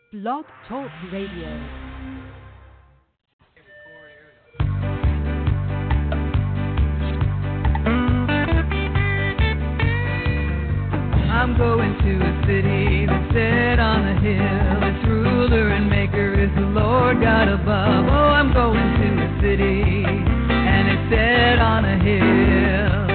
Blog Talk Radio. I'm going to a city that's set on a hill. Its ruler and maker is the Lord God above. Oh, I'm going to a city and it's set on a hill.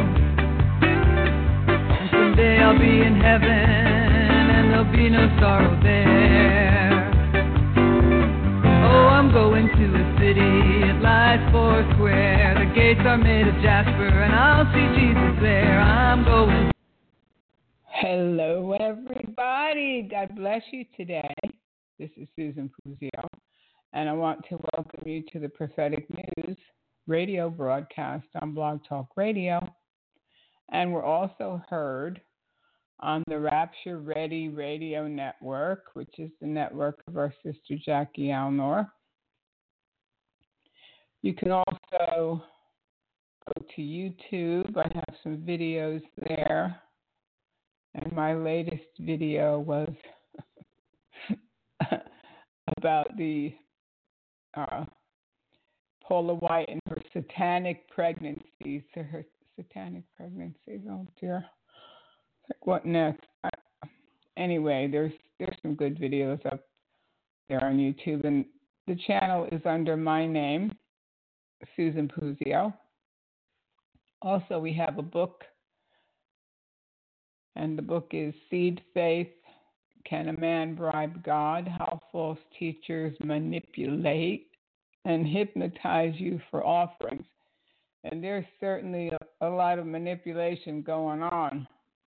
And someday I'll be in heaven and there'll be no sorrow there. Oh, I'm going to a city, it lies four square. The gates are made of jasper and I'll see Jesus there. I'm going. Hello, everybody. God bless you today. This is Susan Puzio, and I want to welcome you to the Prophetic News radio broadcast on Blog Talk Radio. And we're also heard on the Rapture Ready Radio Network, which is the network of our sister Jackie Alnor. You can also go to YouTube. I have some videos there. And my latest video was about the Paula White and her satanic pregnancies. Her satanic pregnancies. Oh dear. What next? Anyway, there's some good videos up there on YouTube, and the channel is under my name, Susan Puzio. Also, we have a book. And the book is Seed Faith, Can a Man Bribe God? How False Teachers Manipulate and Hypnotize You for Offerings. And there's certainly a lot of manipulation going on.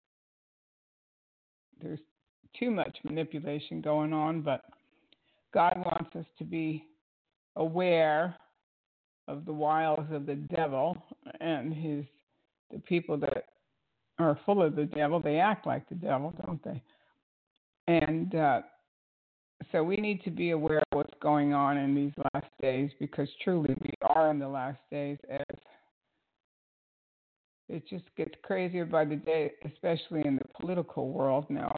There's too much manipulation going on, but God wants us to be aware of the wiles of the devil and the people that are full of the devil. They act like the devil, don't they? And so we need to be aware of what's going on in these last days, because truly we are in the last days, as it just gets crazier by the day, especially in the political world now.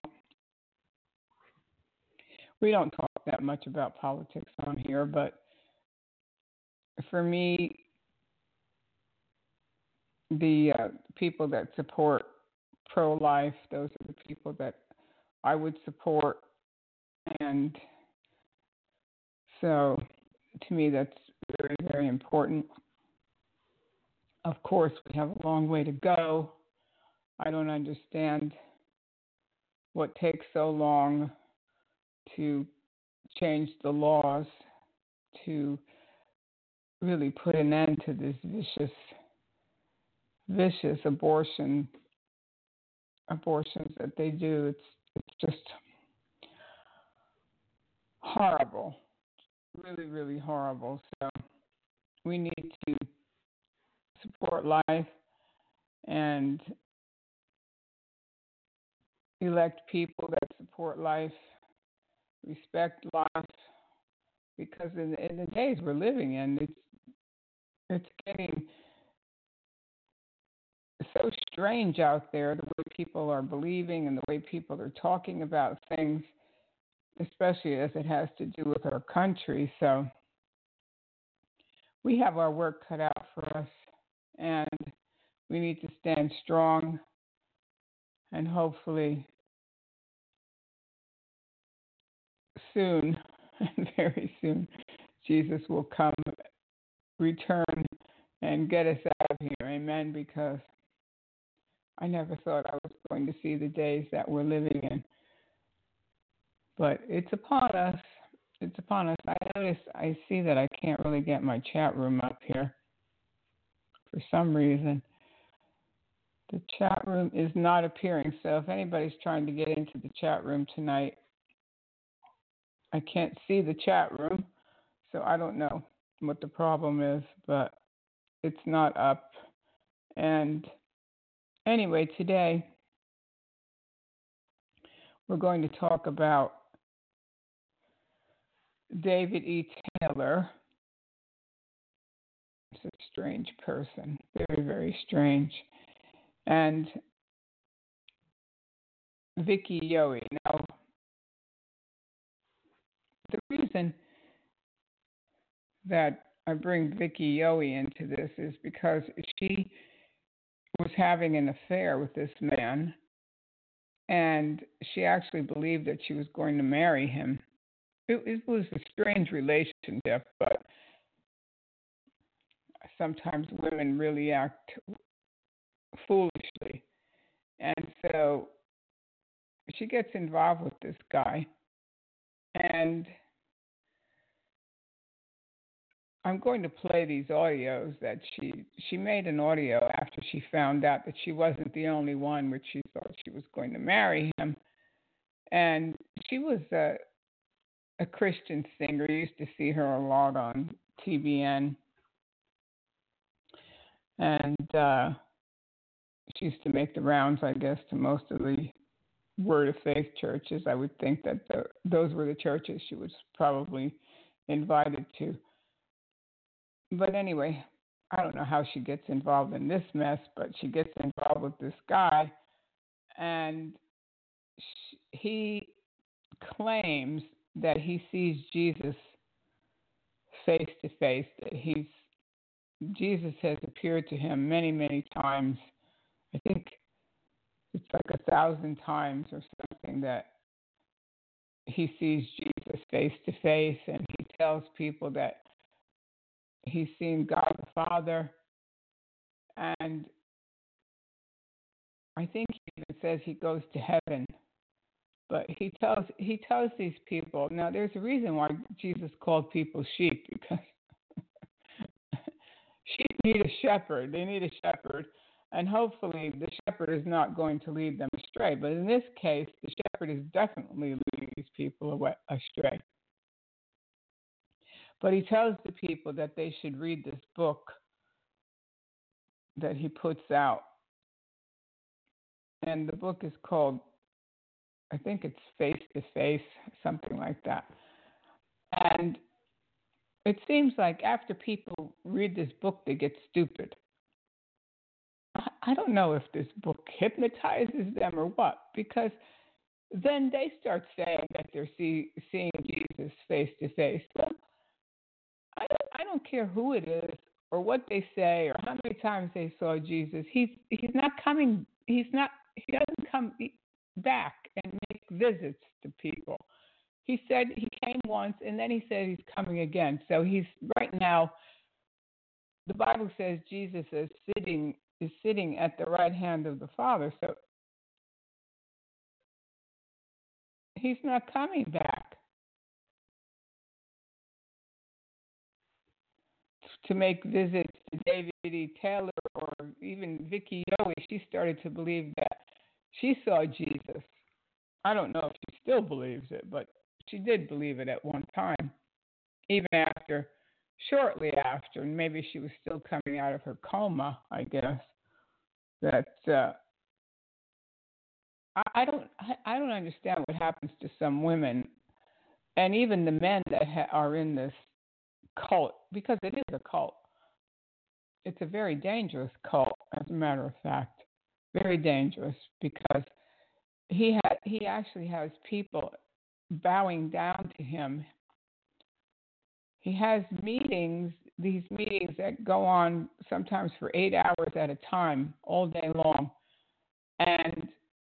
We don't talk that much about politics on here, but for me, the people that support pro-life, those are the people that I would support. And so to me, that's very, very important. Of course, we have a long way to go. I don't understand what takes so long to change the laws to really put an end to this vicious abortions that they do. It's just horrible, really, really horrible. So we need to support life and elect people that support life, respect life, because in the days we're living in, it's getting so strange out there, the way people are believing and the way people are talking about things, especially as it has to do with our country. So we have our work cut out for us, and we need to stand strong, and hopefully soon, very soon, Jesus will come, return, and get us out of here. Amen. Because I never thought I was going to see the days that we're living in. But it's upon us. It's upon us. I see that I can't really get my chat room up here for some reason. The chat room is not appearing. So if anybody's trying to get into the chat room tonight, I can't see the chat room. So I don't know what the problem is, but it's not up. And anyway, today we're going to talk about David E. Taylor. It's a strange person, very, very strange. And Vicky Yohe. Now, the reason that I bring Vicky Yowie into this is because she was having an affair with this man, and she actually believed that she was going to marry him. It was a strange relationship, but sometimes women really act foolishly. And so she gets involved with this guy, and I'm going to play these audios that she made an audio after she found out that she wasn't the only one, which she thought she was going to marry him. And she was a Christian singer. You used to see her a lot on TBN. And she used to make the rounds, I guess, to most of the Word of Faith churches. I would think that those were the churches she was probably invited to. But anyway, I don't know how she gets involved in this mess, but she gets involved with this guy, and he claims that he sees Jesus face to face, that Jesus has appeared to him many, many times. I think it's like 1,000 times or something that he sees Jesus face to face, and he tells people that he's seen God the Father, and I think he even says he goes to heaven. But he tells these people, now there's a reason why Jesus called people sheep, because sheep need a shepherd. They need a shepherd, and hopefully the shepherd is not going to lead them astray. But in this case, the shepherd is definitely leading these people astray. But he tells the people that they should read this book that he puts out. And the book is called, I think it's Face to Face, something like that. And it seems like after people read this book, they get stupid. I don't know if this book hypnotizes them or what, because then they start saying that they're seeing Jesus face to face. Well, I don't care who it is or what they say or how many times they saw Jesus. He's not coming. He doesn't come back and make visits to people. He said he came once, and then he said he's coming again. So he's right now. The Bible says Jesus is sitting at the right hand of the Father. So he's not coming back to make visits to David E. Taylor or even Vicky Yowie. She started to believe that she saw Jesus. I don't know if she still believes it, but she did believe it at one time, even shortly after, and maybe she was still coming out of her coma, I guess. That I don't understand what happens to some women, and even the men that are in this cult, because it is a cult. It's a very dangerous cult, as a matter of fact, very dangerous, because he actually has people bowing down to him. He has these meetings that go on sometimes for 8 hours at a time, all day long, and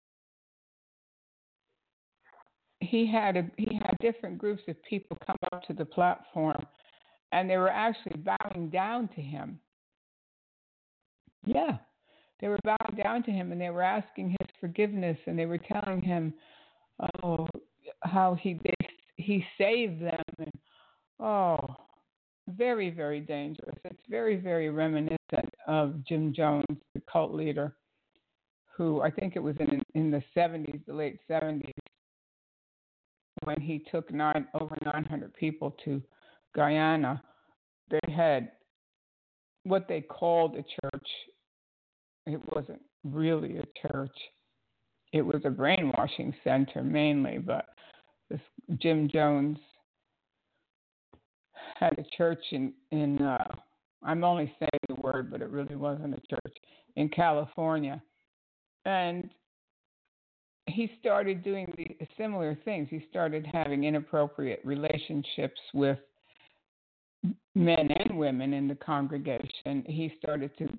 he had different groups of people come up to the platform, and they were actually bowing down to him. Yeah, they were bowing down to him, and they were asking his forgiveness, and they were telling him, how he saved them, and very, very dangerous. It's very, very reminiscent of Jim Jones, the cult leader, who I think it was in the 70s, the late 70s, when he took over 900 people to Guyana. They had what they called a church. It wasn't really a church. It was a brainwashing center mainly, but this Jim Jones had a church in I'm only saying the word, but it really wasn't a church, in California. And he started doing the similar things. He started having inappropriate relationships with men and women in the congregation. He started to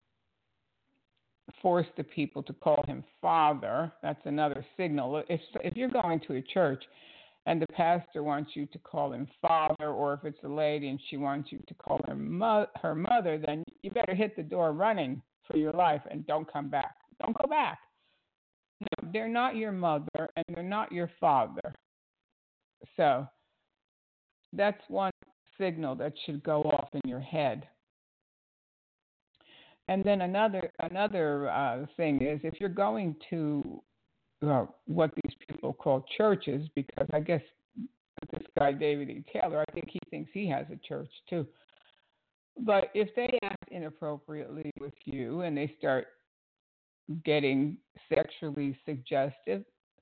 force the people to call him father. That's another signal. If you're going to a church and the pastor wants you to call him father, or if it's a lady and she wants you to call her mother, then you better hit the door running for your life and don't come back. Don't go back. No, they're not your mother and they're not your father. So that's one signal that should go off in your head. And then another thing is, if you're going to what these people call churches, because I guess this guy David E. Taylor, I think he thinks he has a church too. But if they act inappropriately with you and they start getting sexually suggestive,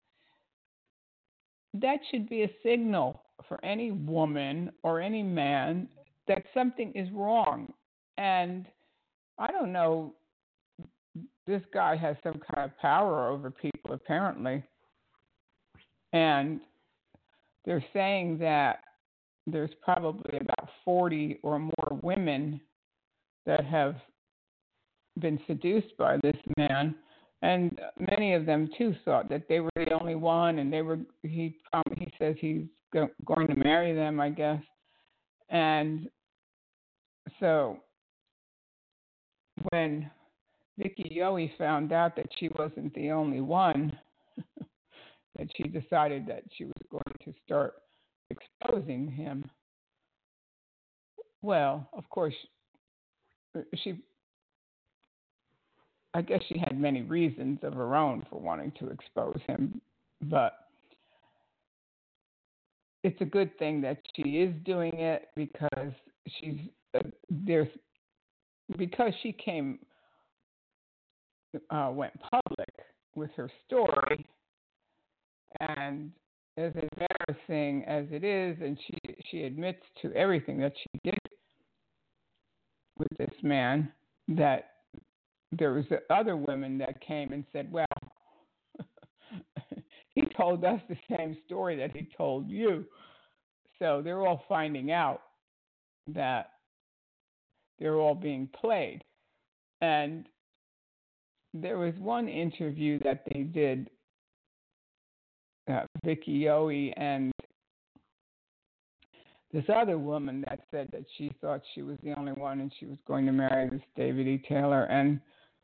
that should be a signal for any woman or any man that something is wrong. And I don't know, this guy has some kind of power over people apparently. And they're saying that there's probably about 40 or more women that have been seduced by this man. And many of them too thought that they were the only one, and he says he's going to marry them, I guess. And so when Vicky Yowie found out that she wasn't the only one, that she decided that she was going to start exposing him. Well, of course, I guess she had many reasons of her own for wanting to expose him, but it's a good thing that she is doing it because because she went public with her story, and as embarrassing as it is, and she admits to everything that she did with this man, that there was other women that came and said, well, he told us the same story that he told you. So they're all finding out that they're all being played. And there was one interview that they did, Vicky Yowie and this other woman that said that she thought she was the only one and she was going to marry this David E. Taylor. And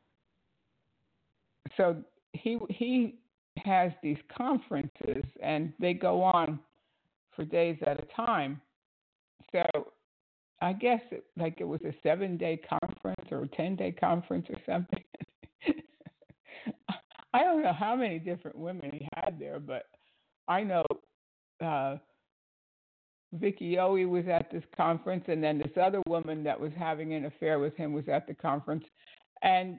so he has these conferences, and they go on for days at a time. So I guess it was a 7-day conference or a 10-day conference or something. I don't know how many different women he had there, but I know Vicky Yowie was at this conference, and then this other woman that was having an affair with him was at the conference. And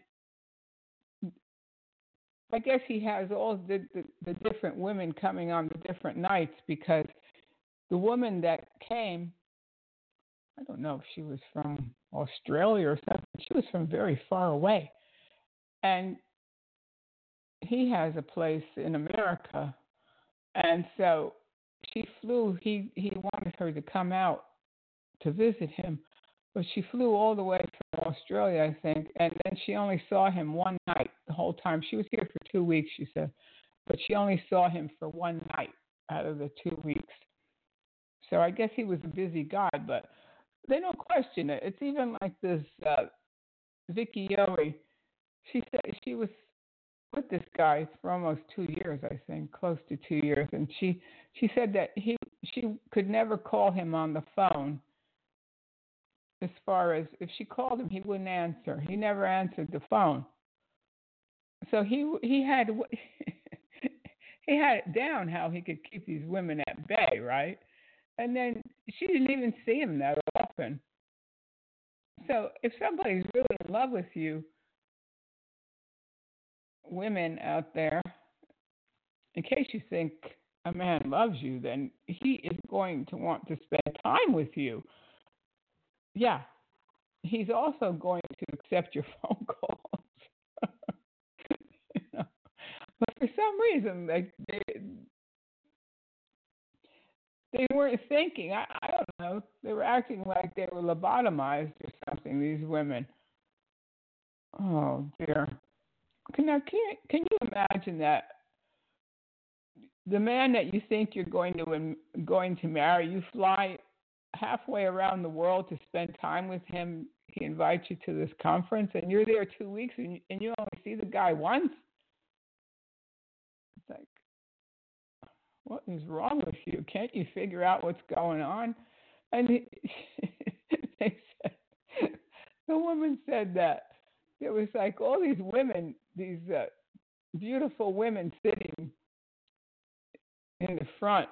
I guess he has all the different women coming on the different nights, because the woman that came, I don't know if she was from Australia or something. She was from very far away. And he has a place in America. And so she flew, he wanted her to come out to visit him, but she flew all the way from Australia, I think, and then she only saw him one night the whole time. She was here for 2 weeks, she said, but she only saw him for one night out of the 2 weeks. So I guess he was a busy guy, but they don't question it. It's even like this Vicky Yowie. She said she was with this guy for almost 2 years, I think, close to 2 years, and she said that she could never call him on the phone. As far as if she called him, he wouldn't answer. He never answered the phone. So he had he had it down how he could keep these women at bay, right? And then she didn't even see him that often. So if somebody's really in love with you, women out there, in case you think a man loves you, then he is going to want to spend time with you. Yeah, he's also going to accept your phone calls. But for some reason, like they weren't thinking. I don't know. They were acting like they were lobotomized or something. These women. Oh dear. Now, can you imagine that the man that you think you're going to marry, you fly halfway around the world to spend time with him. He invites you to this conference, and you're there 2 weeks, and you only see the guy once. It's like, what is wrong with you? Can't you figure out what's going on? And they said, the woman said that it was like all these women, these beautiful women sitting in the front.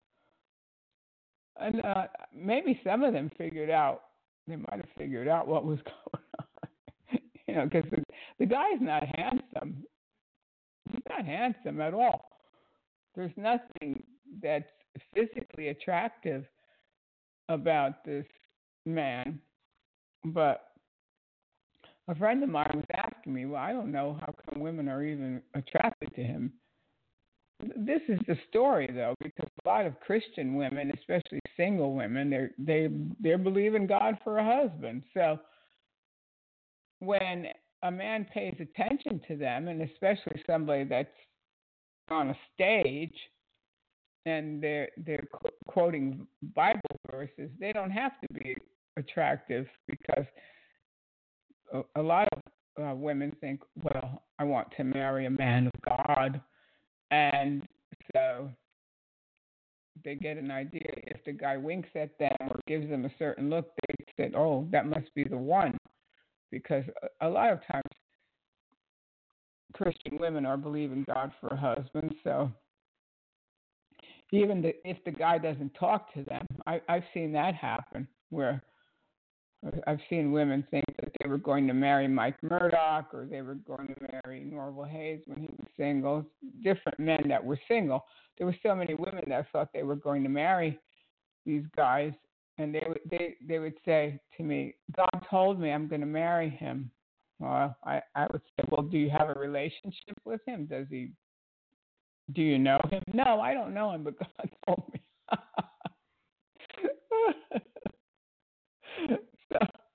And maybe some of them they might have figured out what was going on. Because the guy's not handsome. He's not handsome at all. There's nothing that's physically attractive about this man. But a friend of mine was asking me, well, I don't know how come women are even attracted to him. This is the story, though, because a lot of Christian women, especially single women, they believe in God for a husband. So when a man pays attention to them, and especially somebody that's on a stage and they're quoting Bible verses, they don't have to be attractive, because a lot of women think, well, I want to marry a man of God. And so they get an idea. If the guy winks at them or gives them a certain look, they say, oh, that must be the one. Because a lot of times Christian women are believing God for a husband. So even if the guy doesn't talk to them, I've seen that happen, where I've seen women think that they were going to marry Mike Murdoch, or they were going to marry Norval Hayes when he was single. Different men that were single. There were so many women that thought they were going to marry these guys, and they would say to me, God told me I'm going to marry him. Well, I would say, well, do you have a relationship with him? Do you know him? No, I don't know him, but God told me. So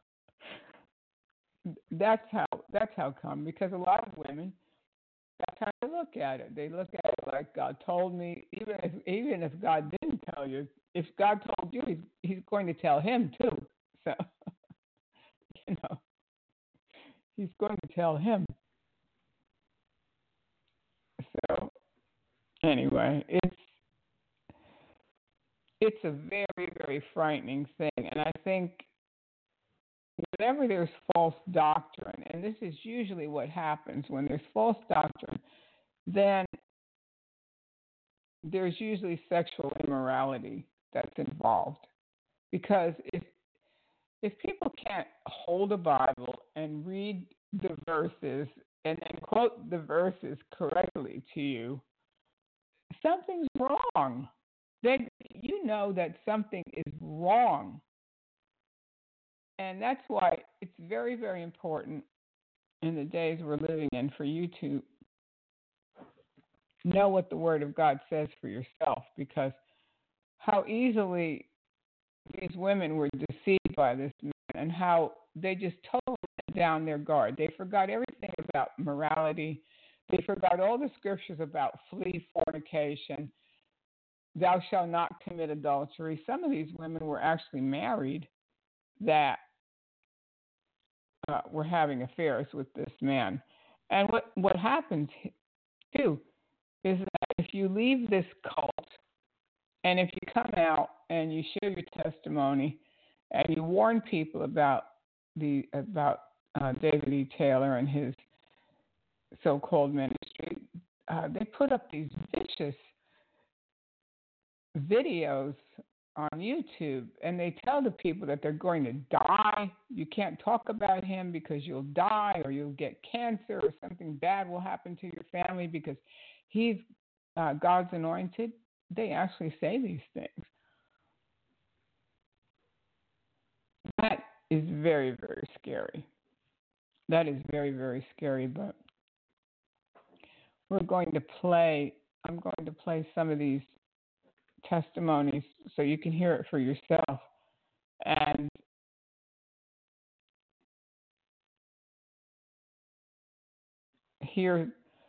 that's how come, because a lot of women, that's how they look at it. They look at it like, God told me. Even if God didn't tell you, if God told you, he's going to tell him too. So he's going to tell him. So anyway, it's a very, very frightening thing, and I think whenever there's false doctrine, and this is usually what happens when there's false doctrine, then there's usually sexual immorality that's involved. Because if people can't hold a Bible and read the verses and then quote the verses correctly to you, something's wrong. Then you know that something is wrong. And that's why it's very, very important in the days we're living in for you to know what the Word of God says for yourself, because how easily these women were deceived by this man, and how they just totally let down their guard. They forgot everything about morality. They forgot all the scriptures about flee fornication, thou shalt not commit adultery. Some of these women were actually married that were having affairs with this man. And what happens too is that if you leave this cult, and if you come out and you share your testimony and you warn people about David E. Taylor and his so-called ministry, they put up these vicious videos on YouTube, and they tell the people that they're going to die. You can't talk about him because you'll die, or you'll get cancer, or something bad will happen to your family because he's God's anointed. They actually say these things. That is very, very scary. That is very, very scary, but I'm going to play some of these testimonies so you can hear it for yourself and hear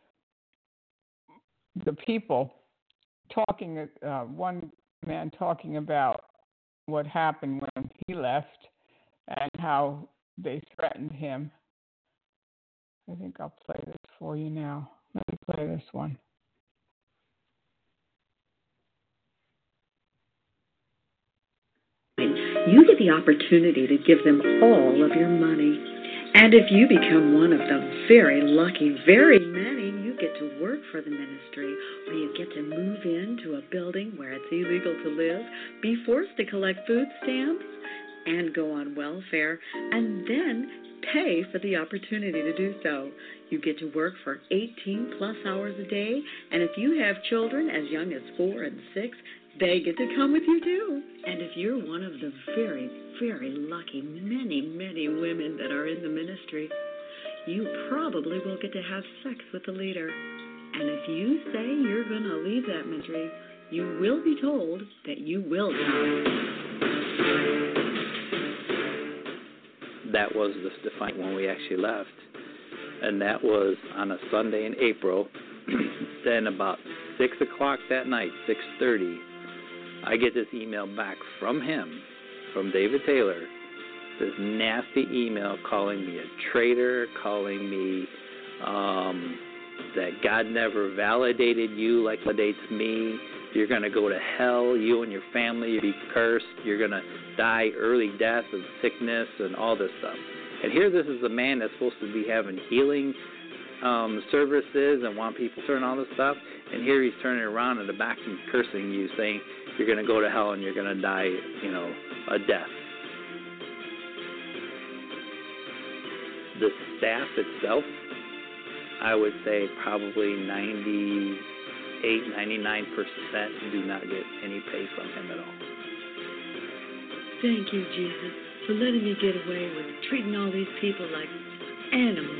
the people talking, one man talking about what happened when he left and how they threatened him. I think I'll play this for you now. Let me play this one. You get the opportunity to give them all of your money. And if you become one of the very lucky, very many, you get to work for the ministry, or you get to move into a building where it's illegal to live, be forced to collect food stamps, and go on welfare, and then pay for the opportunity to do so. You get to work for 18 plus hours a day, and if you have children as young as 4 and 6, they get to come with you too. And if you're one of the very, very lucky many, many women that are in the ministry, you probably will get to have sex with the leader. And if you say you're going to leave that ministry, you will be told that you will die. That was the defiant when we actually left. And that was on a Sunday in April. Then about 6 o'clock that night, 6:30, I get this email back from him, from David Taylor, this nasty email calling me a traitor, calling me that God never validated you like validates me. You're going to go to hell, you and your family, you'll be cursed. You're going to die early death of sickness and all this stuff. And here this is a man that's supposed to be having healing services and want people to turn all this stuff. And here he's turning around in the back and cursing you, saying you're going to go to hell and you're going to die, a death. The staff itself, I would say probably 99% do not get any pay from him at all. Thank you, Jesus, for letting me get away with treating all these people like animals.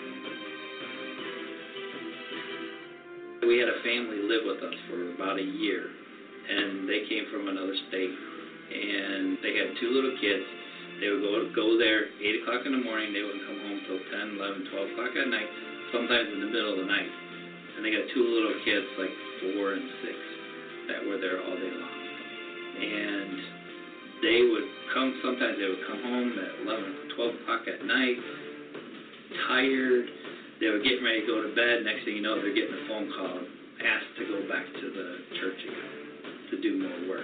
We had a family live with us for about a year, and they came from another state, and they had 2 little kids. They would go there 8 o'clock in the morning. They wouldn't come home till 10, 11, 12 o'clock at night, sometimes in the middle of the night. And they got 2 little kids, like 4 and 6, that were there all day long. And they would come, sometimes they would come home at 11, 12 o'clock at night, tired. They were getting ready to go to bed. Next thing you know, they're getting a phone call, asked to go back to the church again to do more work.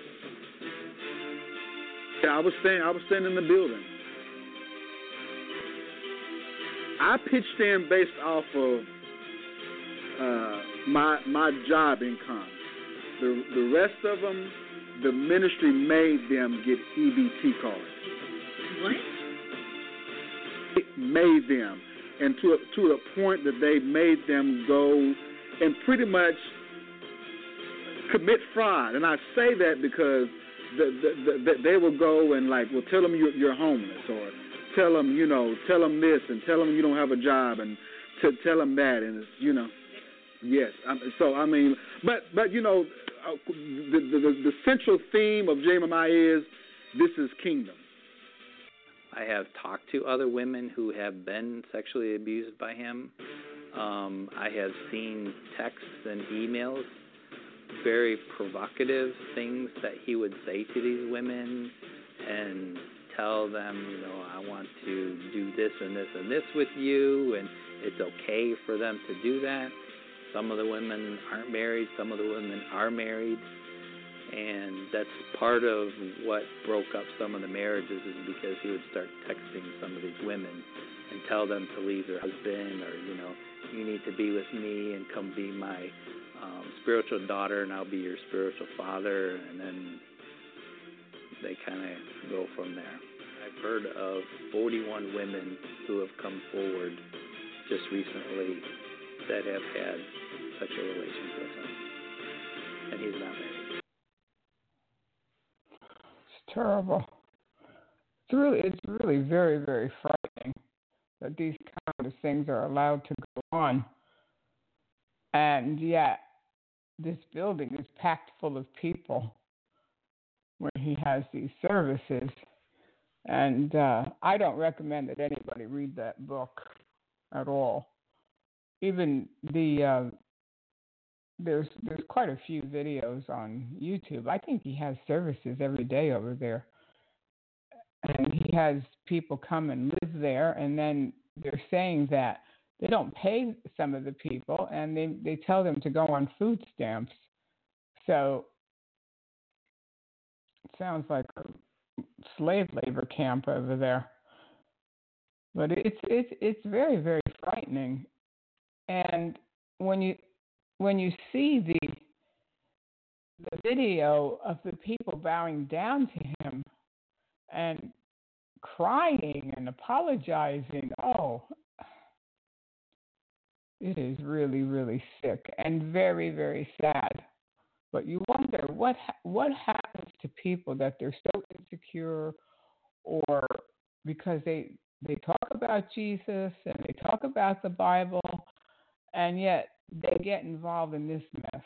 Yeah, I was staying in the building. I pitched in based off of my job income. The rest of them, the ministry made them get EBT cards. What? It made them, and to a point that they made them go and pretty much commit fraud. And I say that because they will go and tell them you're homeless, or tell them this, and tell them you don't have a job, and to tell them that, and it's, yes. But the central theme of Jeremiah is this is kingdom. I have talked to other women who have been sexually abused by him. I have seen texts and emails, very provocative things that he would say to these women and tell them, I want to do this and this and this with you, and it's okay for them to do that. Some of the women aren't married, some of the women are married, and that's part of what broke up some of the marriages, is because he would start texting some of these women and tell them to leave their husband, or, you need to be with me and come be my spiritual daughter, and I'll be your spiritual father, and then they kind of go from there. I've heard of 41 women who have come forward just recently that have had sexual relations with him, and he's not married. It's terrible. It's really very, very frightening that these kind of things are allowed to go on. And yet, this building is packed full of people where he has these services. And I don't recommend that anybody read that book at all. Even there's quite a few videos on YouTube. I think he has services every day over there. And he has people come and live there, and then they're saying that they don't pay some of the people, and they tell them to go on food stamps. So it sounds like a slave labor camp over there. But it's very, very frightening. And when you see the video of the people bowing down to him and crying and apologizing, oh, it is really, really sick and very, very sad. But you wonder what happens to people that they're so insecure, or because they talk about Jesus and they talk about the Bible, and yet they get involved in this mess.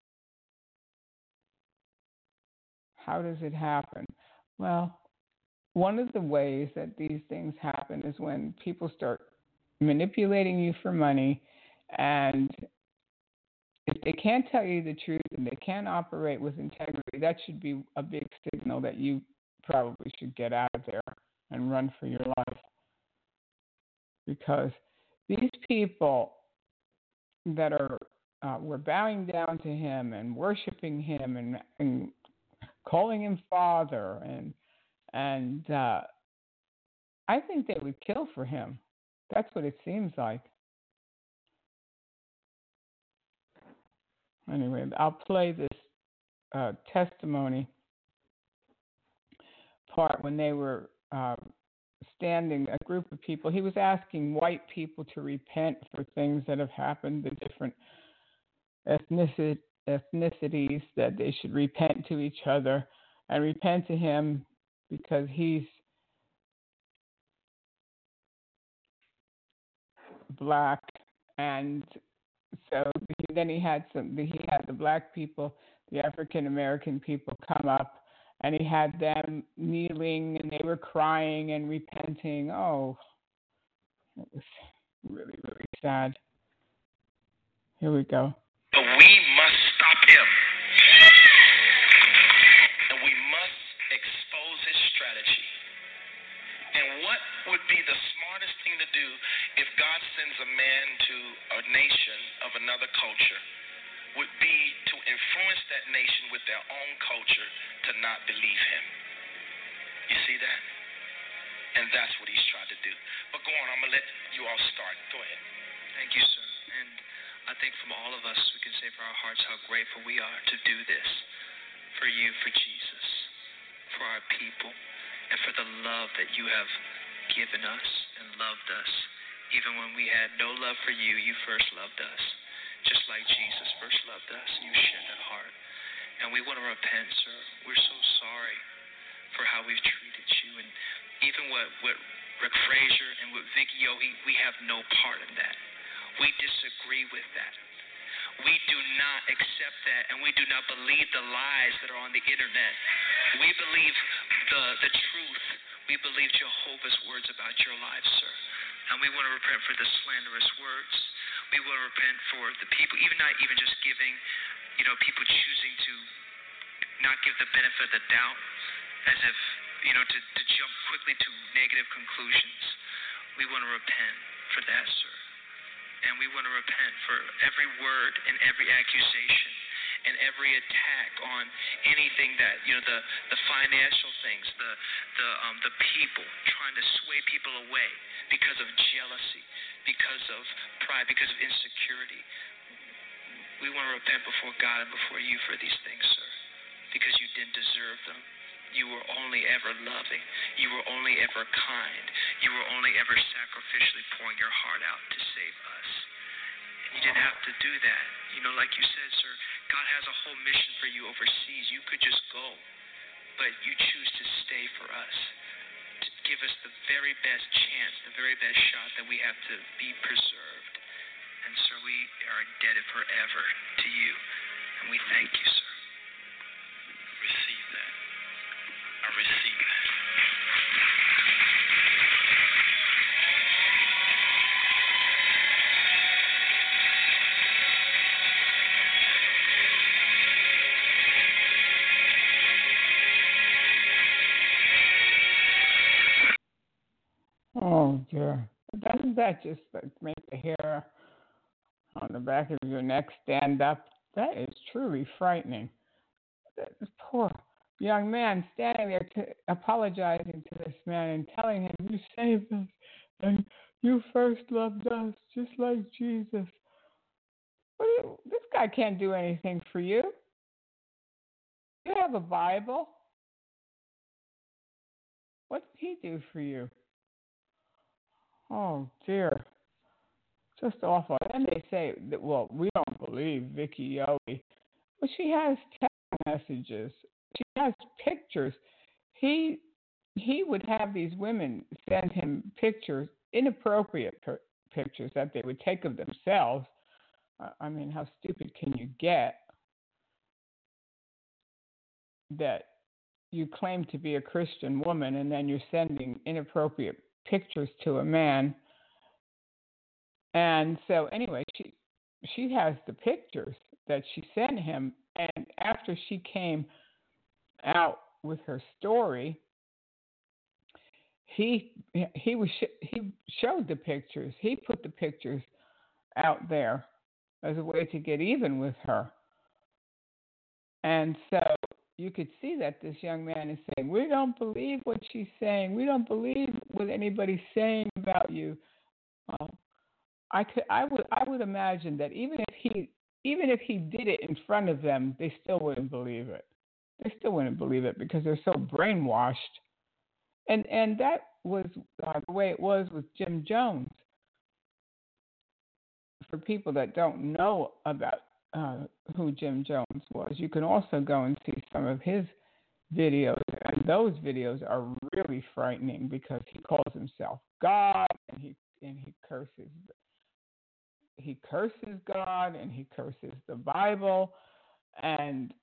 How does it happen? Well, one of the ways that these things happen is when people start manipulating you for money, and if they can't tell you the truth and they can't operate with integrity, that should be a big signal that you probably should get out of there and run for your life. Because these people that were bowing down to him and worshiping him and calling him Father, and I think they would kill for him. That's what it seems like. Anyway, I'll play this testimony part when they were standing, a group of people. He was asking white people to repent for things that have happened, the different ethnicities, that they should repent to each other and repent to him because he's black. And so then he had the black people, the African American people come up, and he had them kneeling, and they were crying and repenting. Oh, it was really, really sad. Here we go. But we must stop him, and we must expose his strategy. And what would be the smartest thing to do if God sends a man to a nation of another culture would be to influence that nation with their own culture to not believe him. You see that? And that's what he's tried to do. But go on, I'm going to let you all start. Go ahead. Thank you, sir. And I think from all of us, we can say from our hearts how grateful we are to do this for you, for Jesus, for our people, and for the love that you have given us and loved us. Even when we had no love for you, you first loved us. Just like Jesus first loved us, you shed that heart. And we want to repent, sir. We're so sorry for how we've treated you. And even what Rick Frazier and what Vicky Yohe, we have no part in that. We disagree with that. We do not accept that, and we do not believe the lies that are on the internet. We believe the truth. We believe Jehovah's words about your lives, sir. And we want to repent for the slanderous words. We want to repent for the people, not even just giving, people choosing to not give the benefit of the doubt, as if, to jump quickly to negative conclusions. We want to repent for that, sir. And we want to repent for every word and every accusation and every attack on anything that, the financial things, the people, trying to sway people away because of jealousy, because of pride, because of insecurity. We want to repent before God and before you for these things, sir, because you didn't deserve them. You were only ever loving. You were only ever kind. You were only ever sacrificially pouring your heart out to save us. And you didn't have to do that. Like you said, sir, God has a whole mission for you overseas. You could just go, but you choose to stay for us, to give us the very best chance, the very best shot that we have to be preserved. And And, sir, we are indebted forever to you. And we thank you, sir. Receive that. I receive that. Oh, dear. Doesn't that just make the hair on the back of your neck stand up? That is truly frightening. That poor young man standing there apologizing to this man and telling him, you saved us and you first loved us just like Jesus. This guy can't do anything for you. You have a Bible. What did he do for you? Oh, dear. Just awful. And they say that, well, we don't believe Vicky Yowie. Well, she has text messages. She has pictures. He would have these women send him pictures, inappropriate pictures that they would take of themselves. I mean, how stupid can you get that you claim to be a Christian woman and then you're sending inappropriate pictures to a man? And so anyway, she has the pictures that she sent him, and after she came out with her story, he showed the pictures. He put the pictures out there as a way to get even with her. And so you could see that this young man is saying, we don't believe what she's saying. We don't believe what anybody's saying about you. I would imagine that even if he did it in front of them, they still wouldn't believe it. They still wouldn't believe it because they're so brainwashed. And that was the way it was with Jim Jones. For people that don't know about who Jim Jones was, you can also go and see some of his videos, and those videos are really frightening because he calls himself God, and he curses. He curses God and he curses the Bible, and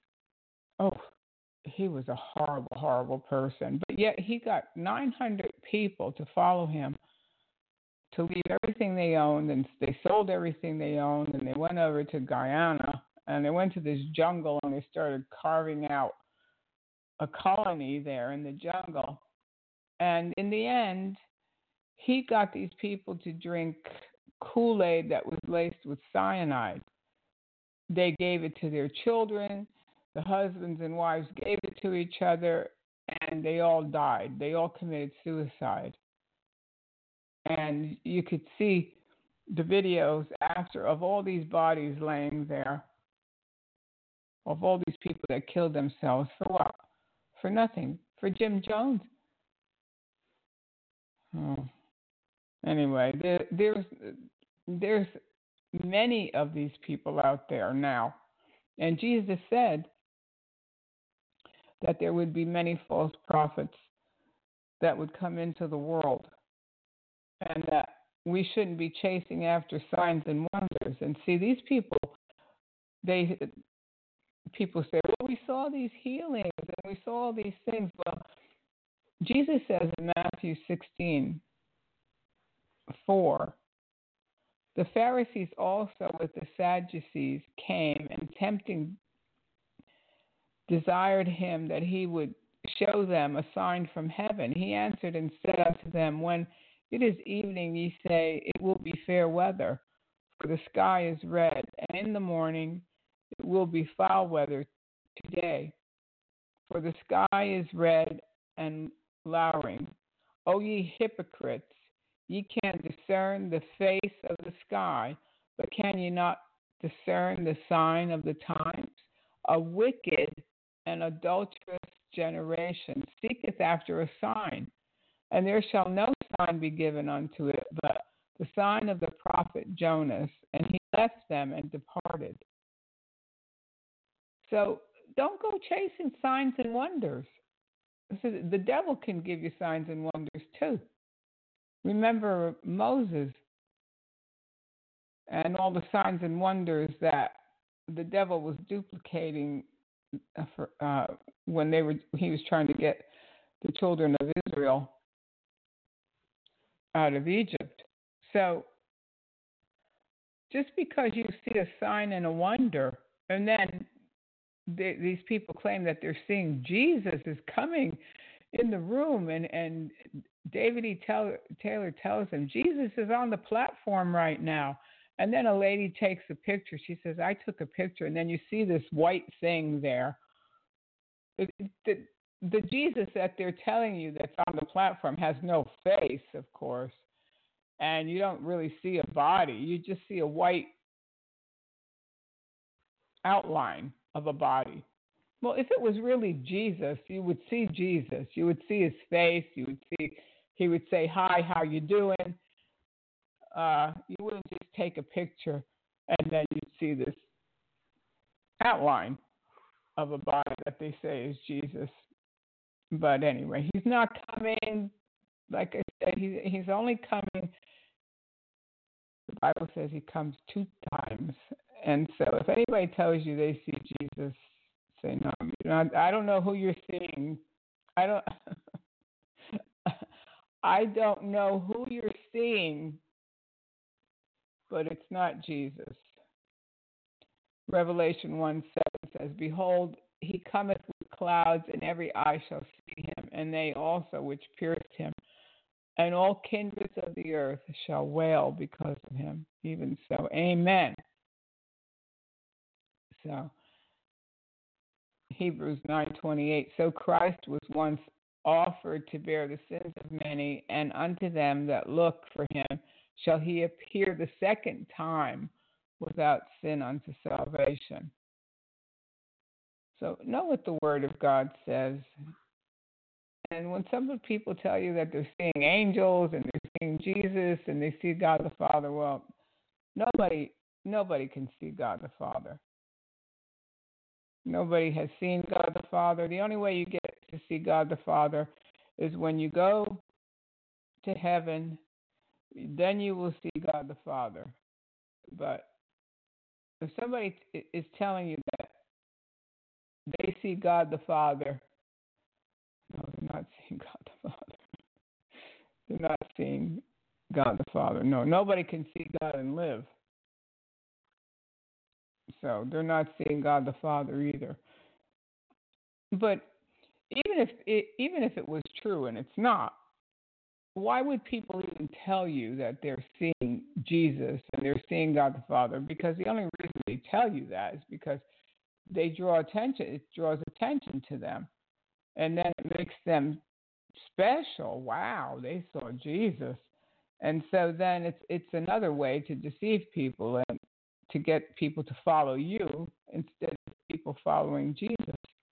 he was a horrible, horrible person. But yet he got 900 people to follow him, to leave everything they owned, and they sold everything they owned, and they went over to Guyana, and they went to this jungle, and they started carving out a colony there in the jungle. And in the end, he got these people to drink Kool-Aid that was laced with cyanide. They gave it to their children. The husbands and wives gave it to each other, and they all died. They all committed suicide. And you could see the videos after of all these bodies laying there, of all these people that killed themselves. For what? For nothing. For Jim Jones. Oh. Anyway, there's many of these people out there now. And Jesus said that there would be many false prophets that would come into the world, and that we shouldn't be chasing after signs and wonders. And see, these people say, well, we saw these healings and we saw all these things. Well, Jesus says in Matthew 16:4, the Pharisees also with the Sadducees came and tempting desired him that he would show them a sign from heaven. He answered and said unto them, when it is evening, ye say, it will be fair weather, for the sky is red, and in the morning it will be foul weather today, for the sky is red and lowering. O ye hypocrites, ye can discern the face of the sky, but can ye not discern the sign of the times? A wicked and adulterous generation seeketh after a sign, and there shall no sign be given unto it, but the sign of the prophet Jonas. And he left them and departed. So don't go chasing signs and wonders. The devil can give you signs and wonders too. Remember Moses. and all the signs and wonders that the devil was duplicating when he was trying to get the children of Israel out of Egypt. So just because you see a sign and a wonder, and then these people claim that they're seeing Jesus is coming in the room, and David E. Taylor tells them, Jesus is on the platform right now. And then a lady takes a picture. She says, I took a picture. And then you see this white thing there. The Jesus that they're telling you that's on the platform has no face, of course. And you don't really see a body. You just see a white outline of a body. Well, if it was really Jesus, you would see Jesus. You would see his face. He would say, hi, how you doing? You wouldn't just take a picture and then you'd see this outline of a body that they say is Jesus. But anyway, he's not coming. Like I said, he's only coming. The Bible says he comes 2 times. And so if anybody tells you they see Jesus, say no. I don't know who you're seeing. I don't know who you're seeing, but it's not Jesus. Revelation 1:7 says, behold, he cometh with clouds, and every eye shall see him, and they also which pierced him. And all kindreds of the earth shall wail because of him. Even so, amen. So, Hebrews 9:28. So Christ was once offered to bear the sins of many, and unto them that look for him shall he appear the second time without sin unto salvation. So know what the Word of God says. And when some people tell you that they're seeing angels and they're seeing Jesus and they see God the Father, well, nobody can see God the Father. Nobody has seen God the Father. The only way you get to see God the Father is when you go to heaven. Then you will see God the Father. But if somebody is telling you that they see God the Father, no, they're not seeing God the Father. They're not seeing God the Father. No, nobody can see God and live. So they're not seeing God the Father either. But even if it was true, and it's not, why would people even tell you that they're seeing Jesus and they're seeing God the Father? Because the only reason they tell you that is because they draw attention. It draws attention to them, and then it makes them special. Wow, they saw Jesus, and so then it's another way to deceive people and to get people to follow you instead of people following Jesus.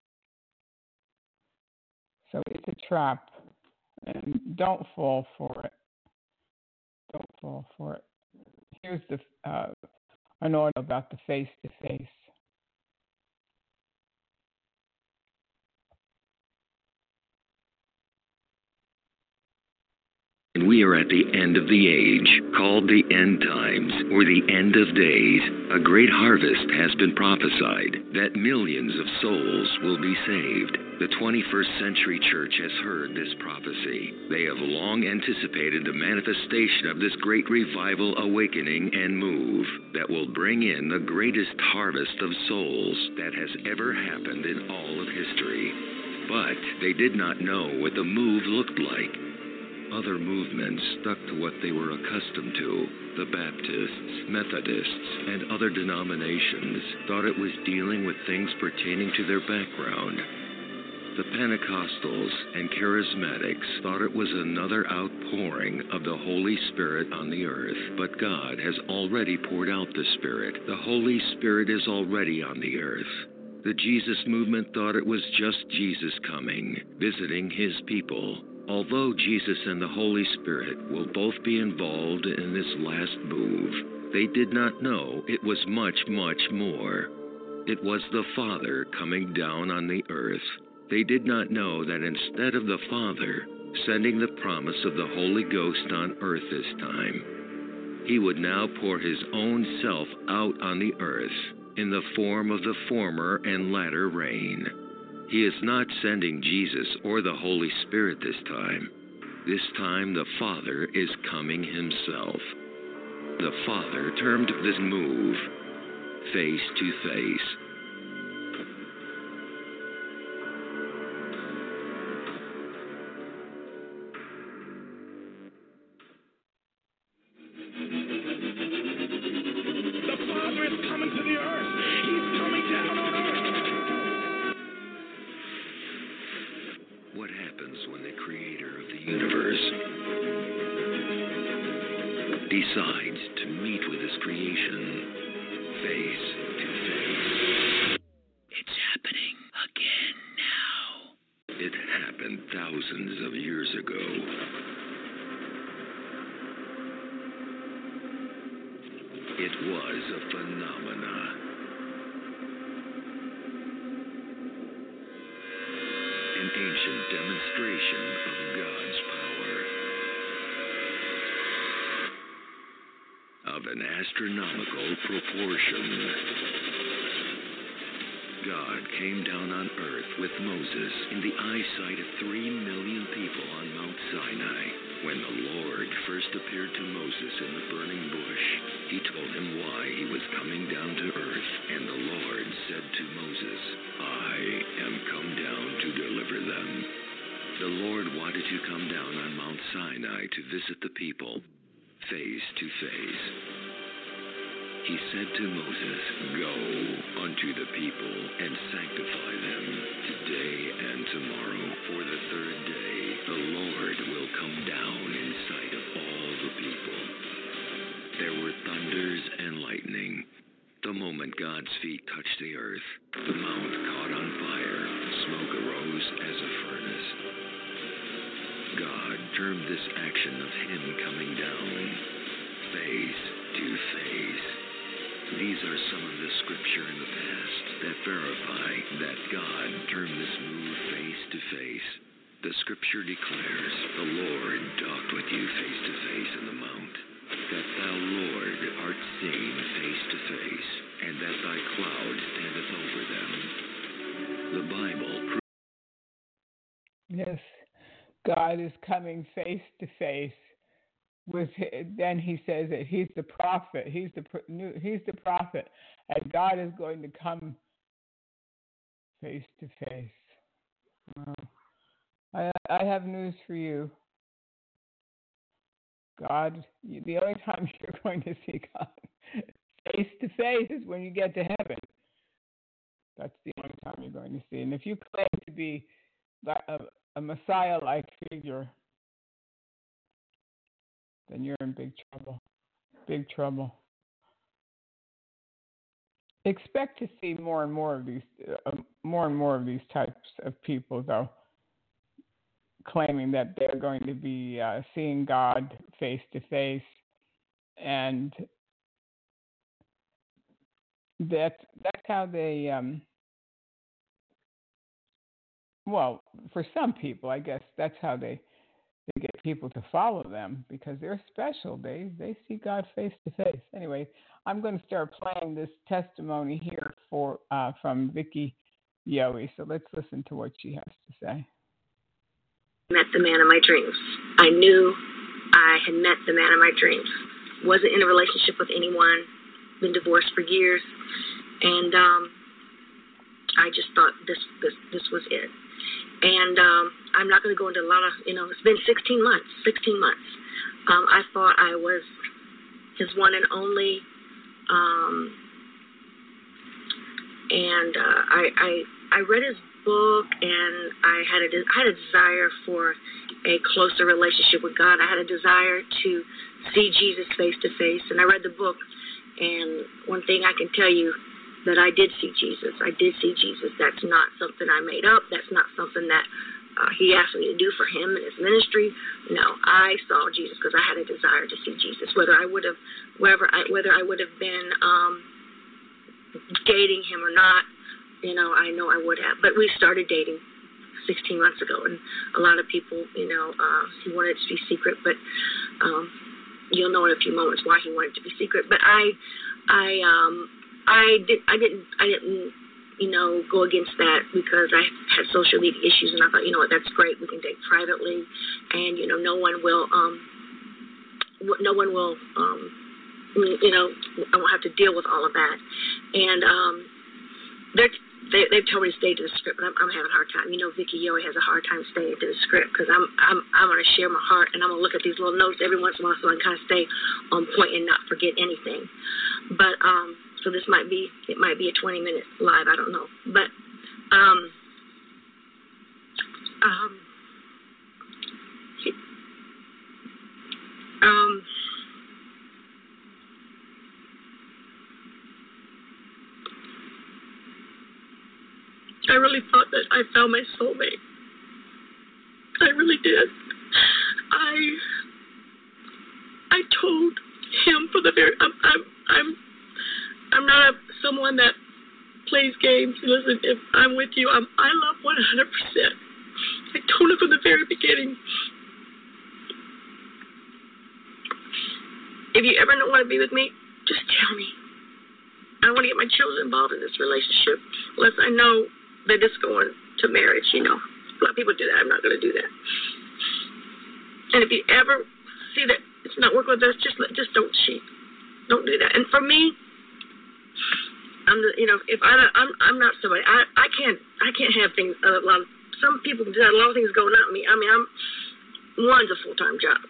So it's a trap, and don't fall for it. Don't fall for it. Here's an order about the face-to-face. We are at the end of the age, called the end times, or the end of days. A great harvest has been prophesied, that millions of souls will be saved. The 21st century church has heard this prophecy. They have long anticipated the manifestation of this great revival, awakening, and move that will bring in the greatest harvest of souls that has ever happened in all of history. But they did not know what the move looked like. Other movements stuck to what they were accustomed to. The Baptists, Methodists, and other denominations thought it was dealing with things pertaining to their background. The Pentecostals and Charismatics thought it was another outpouring of the Holy Spirit on the earth. But God has already poured out the Spirit. The Holy Spirit is already on the earth. The Jesus movement thought it was just Jesus coming, visiting his people. Although Jesus and the Holy Spirit will both be involved in this last move, they did not know it was much, much more. It was the Father coming down on the earth. They did not know that instead of the Father sending the promise of the Holy Ghost on earth this time, He would now pour his own self out on the earth in the form of the former and latter rain. He is not sending Jesus or the Holy Spirit this time. This time the Father is coming himself. The Father termed this move face to face. Decides to meet with his creation face to face. It's happening again now. It happened thousands of years ago. It was a phenomena. An ancient demonstration of God's power. Of an astronomical proportion. God came down on earth with Moses in the eyesight of 3 million people on Mount Sinai. When the Lord first appeared to Moses in the burning bush, he told him why he was coming down to earth, and the Lord said to Moses, I am come down to deliver them. The Lord wanted to come down on Mount Sinai to visit the people face to face. He said to Moses, Go unto the people and sanctify them today and tomorrow. For the third day the Lord will come down in sight of all the people. There were thunders and lightning. The moment God's feet touched the earth, the mount caught on fire. Smoke arose as a furnace. God termed this action of him coming down face to face. These are some of the scripture in the past that verify that God termed this move face to face. The scripture declares, The Lord talked with you face to face in the mount, that thou, Lord, art seen face to face, and that thy cloud standeth over them. The Bible proves. Yes, God is coming face to face. Then he says that he's the prophet. He's the prophet, and God is going to come face to face. I have news for you. God, the only time you're going to see God face to face is when you get to heaven. That's the only time you're going to see. And if you claim to be a Messiah-like figure, then you're in big trouble. Big trouble. Expect to see more and more of these types of people, though, claiming that they're going to be seeing God face to face, and that's how they. Well, for some people, I guess that's how they get people to follow them, because they're special. They see God face to face. Anyway, I'm going to start playing this testimony here from Vicki Yohe. So let's listen to what she has to say. Met the man of my dreams. I knew I had met the man of my dreams. Wasn't in a relationship with anyone. Been divorced for years, and I just thought this was it. And I'm not going to go into a lot of, it's been 16 months. I thought I was his one and only. I read his book, and I had a desire for a closer relationship with God. I had a desire to see Jesus face to face, and I read the book. And one thing I can tell you, that I did see Jesus. I did see Jesus. That's not something I made up. That's not something that he asked me to do for him and his ministry. No, I saw Jesus because I had a desire to see Jesus. Whether I would have been dating him or not, I know I would have. But we started dating 16 months ago, and a lot of people, he wanted it to be secret, but you'll know in a few moments why he wanted it to be secret. But I didn't go against that because I had social media issues, and I thought, that's great. We can date privately, and no one will I won't have to deal with all of that. And they've told me to stay to the script, but I'm having a hard time. Vicky Yohe has a hard time staying to the script because I'm going to share my heart, and I'm going to look at these little notes every once in a while so I can kind of stay on point and not forget anything. But so it might be a 20-minute live. I don't know, but I really thought that I found my soulmate. I really did. I told him for the very. I'm not someone that plays games. Listen, if I'm with you, I love 100%. I told him from the very beginning. If you ever don't want to be with me, just tell me. I don't want to get my children involved in this relationship unless I know that it's going to marriage. A lot of people do that. I'm not going to do that. And if you ever see that it's not working with us, just don't cheat. Don't do that. And for me, if I'm not somebody, I can't have things. Some people do that. A lot of things going on me. One's a full-time job.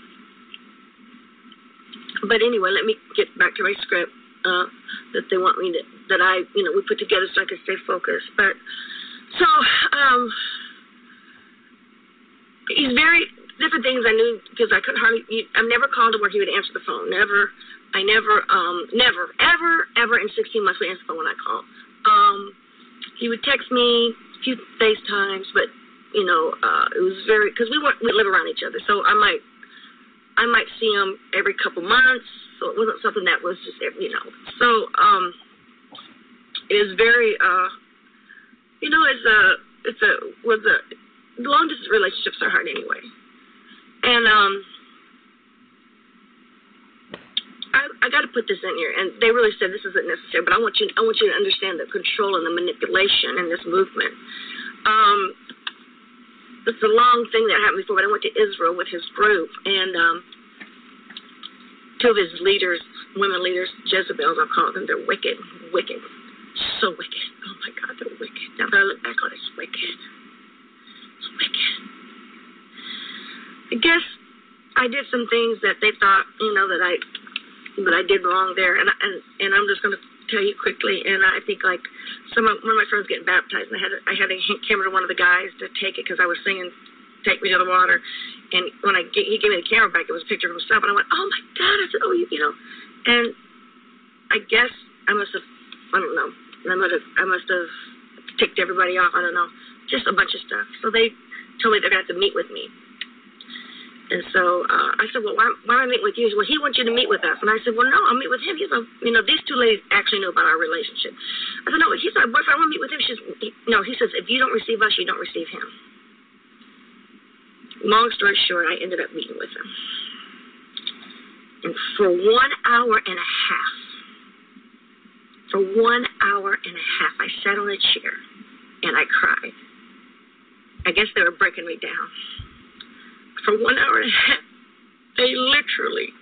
But anyway, let me get back to my script. That they want me to, we put together so I can stay focused. But, so, he's very, different things I knew, because I couldn't hardly, I've never called him where he would answer the phone. Never, ever in 16 months would answer the phone when I called. He would text me, a few FaceTimes, but, it was very, because we live around each other, so I might see him every couple months. So it wasn't something that was just, So it is very, long distance relationships are hard anyway. And I got to put this in here. And they really said this isn't necessary, but I want you to understand the control and the manipulation in this movement. It's a long thing that happened before, but I went to Israel with his group, and two of his leaders, women leaders, Jezebels, I'll call them, they're wicked, so wicked. Oh my God, they're wicked. Now that I look back on it, it's wicked. It's wicked. I guess I did some things that they thought, that I did wrong there, and I'm just going to tell you quickly. And I think one of my friends getting baptized, and I had to camera to one of the guys to take it because I was singing "Take Me to the Water," and when he gave me the camera back, it was a picture of himself, and I went, "Oh my God!" I said, "Oh, and I guess I don't know. I must have ticked everybody off. I don't know, just a bunch of stuff. So they told me they're gonna have to meet with me, and so I said, "Well, why don't I meet with you?" He said, "Well, he wants you to meet with us," and I said, "Well, no, I'll meet with him." He's these two ladies actually know about our relationship. I said, "No, he's my boyfriend. I want to meet with him." He says, "If you don't receive us, you don't receive him." Long story short, I ended up meeting with him. And for 1 hour and a half, I sat on a chair and I cried. I guess they were breaking me down. For 1 hour and a half, they literally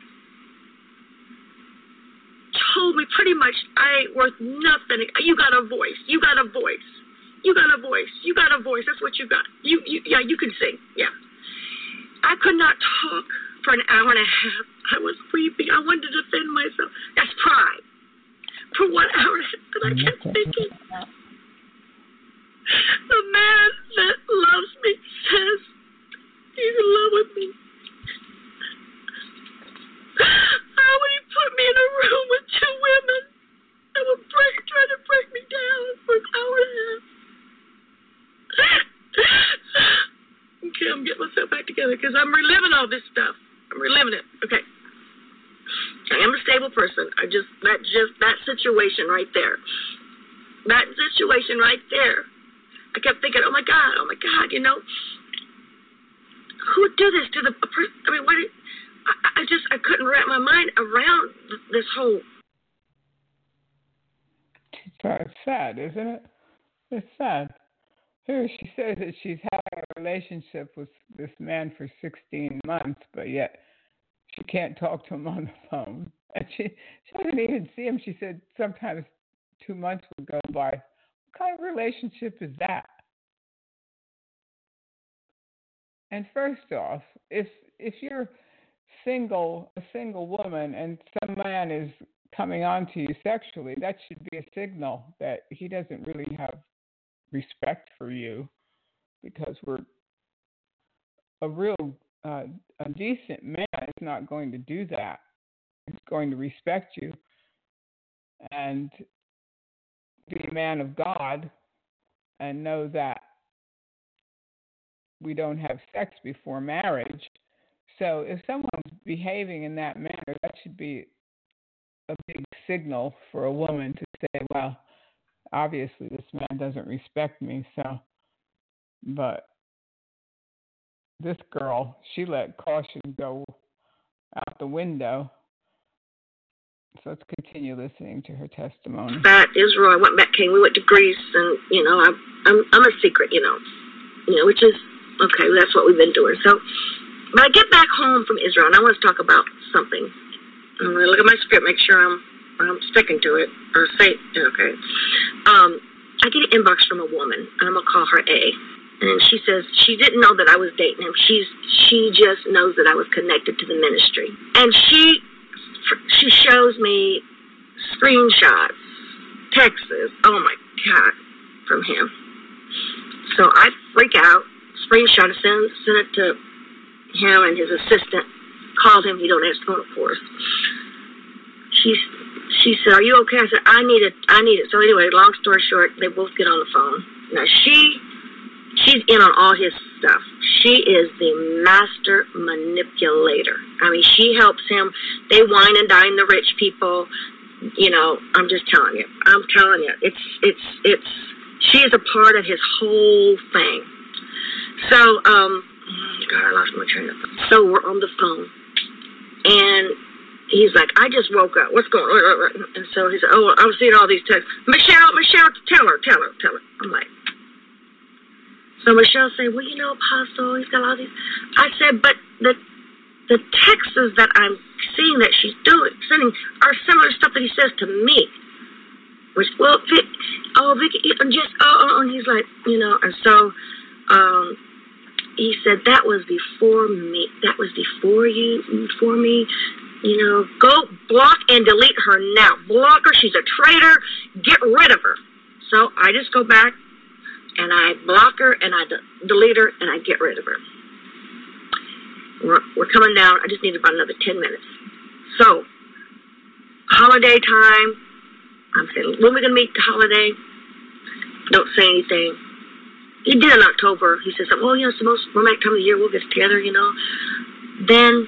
told me pretty much I ain't worth nothing. You got a voice. You got a voice. You got a voice. You got a voice. That's what you got. You can sing. Yeah. I could not talk for an hour and a half. I was weeping. I wanted to defend myself. That's pride. For 1 hour and a half, and I kept thinking, the man that loves me says he's in love with me. How would he put me in a room with two women that were trying to break me down for an hour and a half? Okay, I'm getting myself back together because I'm reliving all this stuff. I'm reliving it. Okay. I am a stable person. That situation right there. That situation right there. I kept thinking, oh my God, who would do this to the person? I mean, I couldn't wrap my mind around this whole. It's sad, isn't it? It's sad. Here she says that she's having a relationship with this man for 16 months, but yet she can't talk to him on the phone. And she doesn't even see him. She said sometimes 2 months would go by. What kind of relationship is that? And first off, if you're a single woman and some man is coming on to you sexually, that should be a signal that he doesn't really have respect for you, because a decent man is not going to do that. He's going to respect you and be a man of God and know that we don't have sex before marriage. So if someone's behaving in that manner, that should be a big signal for a woman to say, well, obviously this man doesn't respect me. So, but this girl, she let caution go out the window. So let's continue listening to her testimony. That Israel, I went back, we went to Greece, and I'm a secret, which is okay. That's what we've been doing. So, but I get back home from Israel, and I want to talk about something. I'm going to look at my script, make sure I'm sticking to it, or say okay. I get an inbox from a woman, and I'm gonna call her A, and she says she didn't know that I was dating him. She just knows that I was connected to the ministry, and she shows me screenshots, texts, oh my God, from him. So I freak out, screenshot it, send it to him, and his assistant called him. He don't answer the phone, of course. She said, "Are you okay?" I said, I need it. So anyway, long story short, they both get on the phone. Now she's in on all his stuff. She is the master manipulator. I mean, she helps him. They wine and dine the rich people. I'm just telling you. It's she is a part of his whole thing. So, God, I lost my train of thought. So we're on the phone, and he's like, I just woke up. What's going on? And so he said, oh, I'm seeing all these texts. Michelle, tell her. I'm like, so Michelle said, well, Apostle, he's got all these. I said, but the texts that I'm seeing that she's sending are similar stuff that he says to me. Which, well, Vicky, and he's like, and so, he said, that was before me. That was before me. Go block and delete her now. Block her. She's a traitor. Get rid of her. So I just go back and I block her and I delete her and I get rid of her. We're coming down. I just need about another 10 minutes. So, holiday time. I'm saying, when are we going to meet the holiday? Don't say anything. He did in October. He says, well, it's the most romantic time of the year. We'll get together, Then,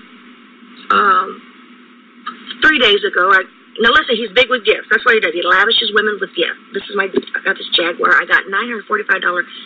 3 days ago, now listen, he's big with gifts. That's what he does. He lavishes women with gifts. I got this Jaguar. I got $945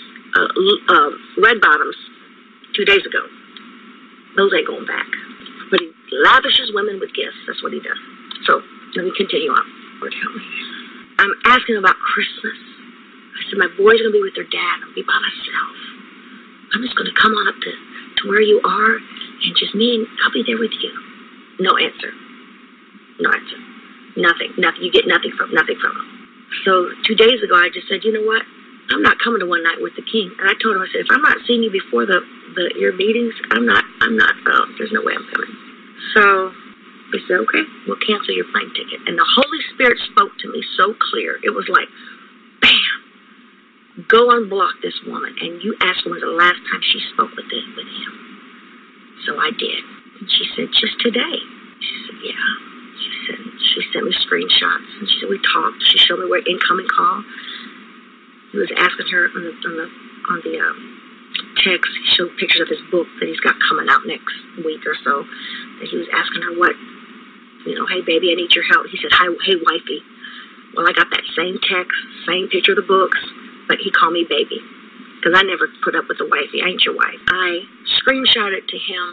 red bottoms 2 days ago. Those ain't going back. But he lavishes women with gifts. That's what he does. So, let me continue on. I'm asking about Christmas. I said, my boys are going to be with their dad. I'll be by myself. I'm just going to come on up to where you are, and just me, and I'll be there with you. No answer. Nothing. You get nothing from him. So 2 days ago, I just said, you know what? I'm not coming to one night with the king. And I told him, I said, if I'm not seeing you before your meetings, I'm not, there's no way I'm coming. So he said, okay, we'll cancel your plane ticket. And the Holy Spirit spoke to me so clear. It was like, bam. Go unblock this woman, and you ask her when the last time she spoke with him. So I did. And she said, just today. She said, yeah. She sent me screenshots, and she said, we talked. She showed me where incoming call. He was asking her on the text. He showed pictures of his book that he's got coming out next week or so. That he was asking her what, hey baby, I need your help. He said, hey wifey. Well, I got that same text, same picture of the books, but he called me baby because I never put up with the wifey. I ain't your wife. I screenshot it to him,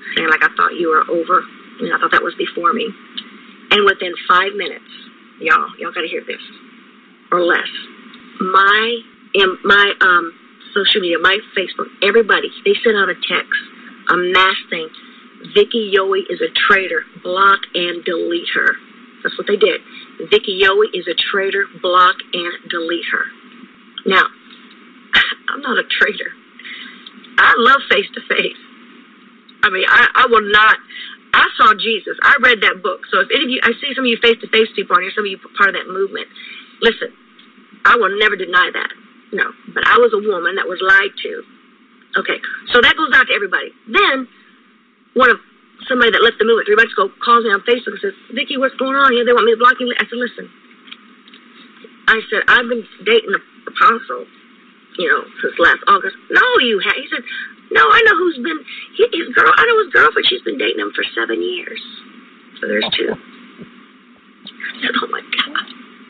saying like, I thought you were over. You know, I thought that was before me. And within 5 minutes, y'all got to hear this, or less, my social media, my Facebook, everybody, they sent out a text, a mass thing. Vicky Yowie is a traitor. Block and delete her. That's what they did. Vicky Yowie is a traitor. Block and delete her. Now, I'm not a traitor. I love face-to-face. I mean, I will not. I saw Jesus. I read that book. So if any of you, I see some of you face-to-face people on here, some of you part of that movement. Listen, I will never deny that. No, but I was a woman that was lied to. Okay, so that goes out to everybody. Then somebody that left the movement 3 months ago calls me on Facebook and says, Vicky, what's going on here? They want me to block you. I said, listen. I said, I've been dating an apostle, since last August. No, you have. He said, no, I know who's been, I know his girlfriend. She's been dating him for 7 years. So there's 2. I said, oh my God.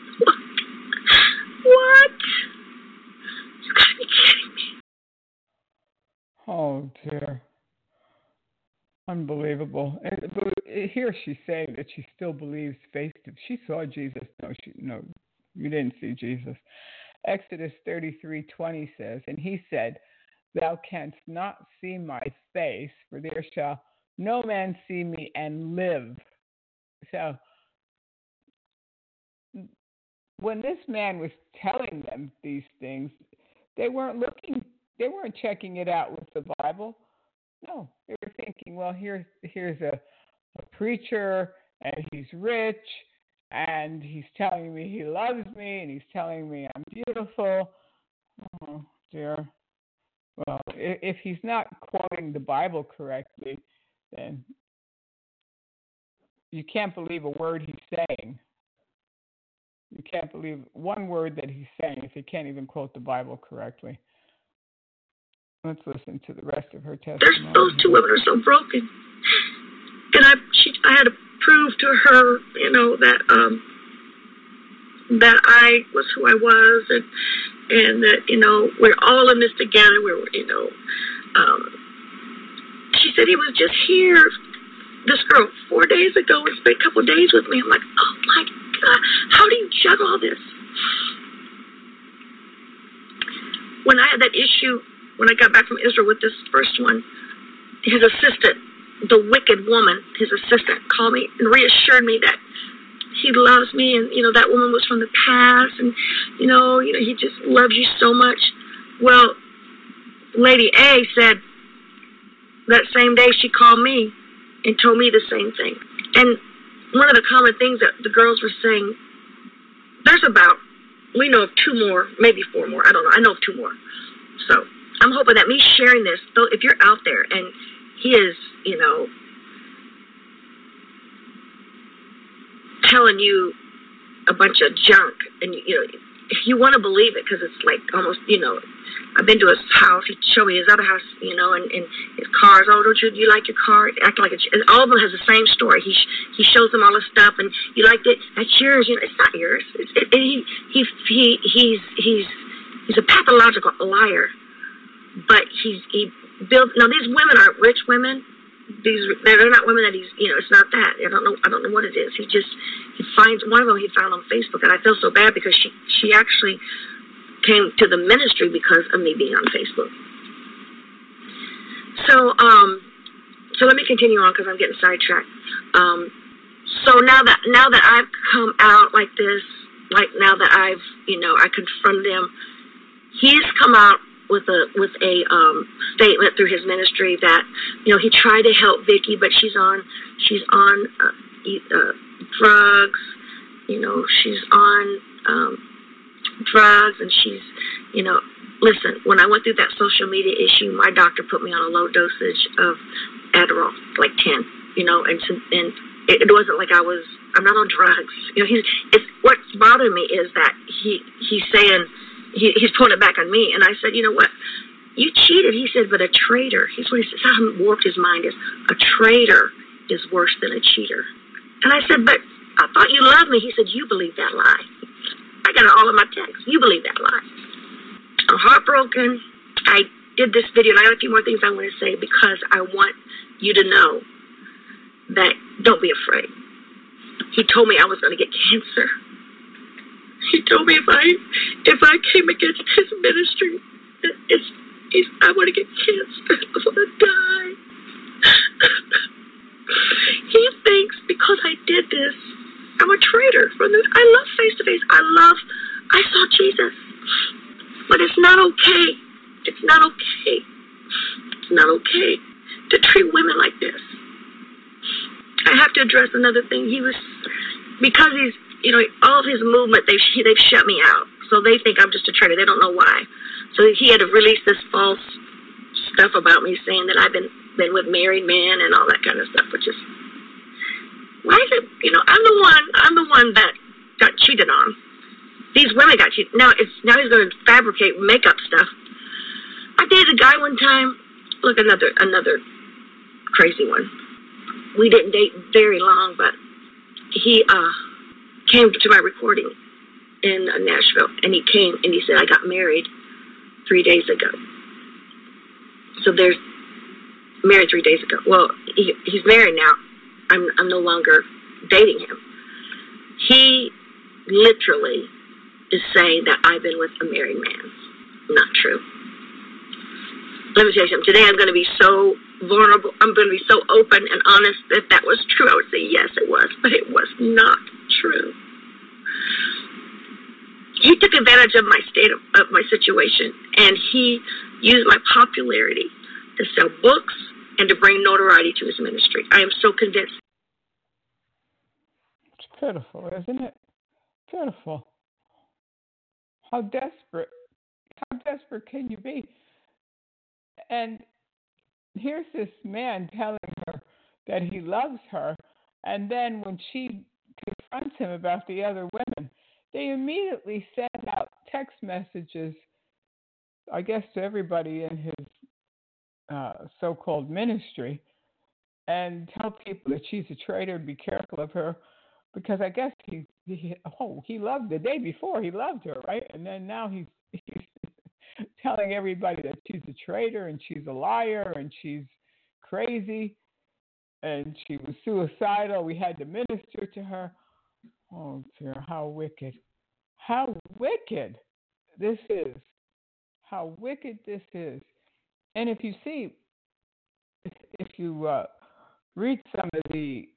What? You gotta be kidding me. Oh, dear. Unbelievable. Here she's saying that she still believes she saw Jesus. No, you didn't see Jesus. Exodus 33:20 says, and he said, thou canst not see my face, for there shall no man see me and live. So when this man was telling them these things, they weren't checking it out with the Bible. No, they were thinking, well, here's a preacher, and he's rich, and he's telling me he loves me, and he's telling me I'm beautiful. Oh, dear. Well, if he's not quoting the Bible correctly, then you can't believe a word he's saying. You can't believe one word that he's saying if he can't even quote the Bible correctly. Let's listen to the rest of her testimony. Those 2 women are so broken, and I had to prove to her, that I was who I was, and that we're all in this together. She said he was just here. This girl 4 days ago and spent a couple of days with me. I'm like, oh my God, how do you juggle all this? When I had that issue. When I got back from Israel with this first one, his assistant, the wicked woman, his assistant, called me and reassured me that he loves me, and that woman was from the past, and he just loves you so much. Well, Lady A said that same day she called me and told me the same thing. And one of the common things that the girls were saying, we know of 2 more, maybe 4 more. I don't know. I know of 2 more. So I'm hoping that me sharing this, though, if you're out there and he is, telling you a bunch of junk, and if you want to believe it, because it's like almost, I've been to his house. He showed me his other house, and his cars. Oh, don't you like your car? Act like and all of them has the same story. He shows them all this stuff, and you liked it. That's yours. It's not yours. He's a pathological liar. But he built. Now these women aren't rich women. They're not women that he's. It's not that. I don't know what it is. He finds one of them. He found on Facebook, and I feel so bad because she actually came to the ministry because of me being on Facebook. So let me continue on because I'm getting sidetracked. So now that I've come out like this, like now that I've I confronted him, he's come out with a statement through his ministry that he tried to help Vicky, but she's on drugs. She's on drugs, and she's listen. When I went through that social media issue, my doctor put me on a low dosage of Adderall, like 10. And it wasn't like I'm not on drugs. What's bothering me is that he's saying. He's pulling it back on me, and I said, you know what? You cheated. He said, but a traitor. He's what he says. How warped his mind is. A traitor is worse than a cheater. And I said, but I thought you loved me. He said, you believe that lie. I got it all in my text. You believe that lie. I'm heartbroken. did this video, and I got a few more things I want to say because I want you to know that don't be afraid. He told me I was going to get cancer. He told me if I came against his ministry, I want to get cancer. I want to die. He thinks because I did this, I'm a traitor. I love face-to-face. I saw Jesus. But it's not okay. It's not okay. It's not okay to treat women like this. I have to address another thing. Because he's, all of his movement, they've shut me out. So they think I'm just a traitor. They don't know why. So he had to release this false stuff about me, saying that I've been with married men and all that kind of stuff, which is, why is it, I'm the one that got cheated on. These women got cheated. Now he's going to fabricate makeup stuff. I dated a guy one time. Look, another crazy one. We didn't date very long, but he came to my recording in Nashville, and he came and he said, I got married 3 days ago. So there's married 3 days ago. Well, he's married now. I'm no longer dating him. He literally is saying that I've been with a married man. Not true. Let me tell you something. Today I'm going to be so vulnerable. I'm going to be so open and honest. If that was true, I would say yes, it was. But it was not true. He took advantage of my state of my situation, and he used my popularity to sell books and to bring notoriety to his ministry. I am so convinced. It's pitiful, isn't it? Pitiful. How desperate can you be? And here's this man telling her that he loves her, and then when she confronts him about the other women, they immediately send out text messages, I guess, to everybody in his so-called ministry, and tell people that she's a traitor, be careful of her, because I guess he loved the day before, he loved her, right? And then now he's telling everybody that she's a traitor and she's a liar and she's crazy and she was suicidal. We had to minister to her. Oh dear, how wicked. How wicked this is. How wicked this is. And if you see, if you read some of the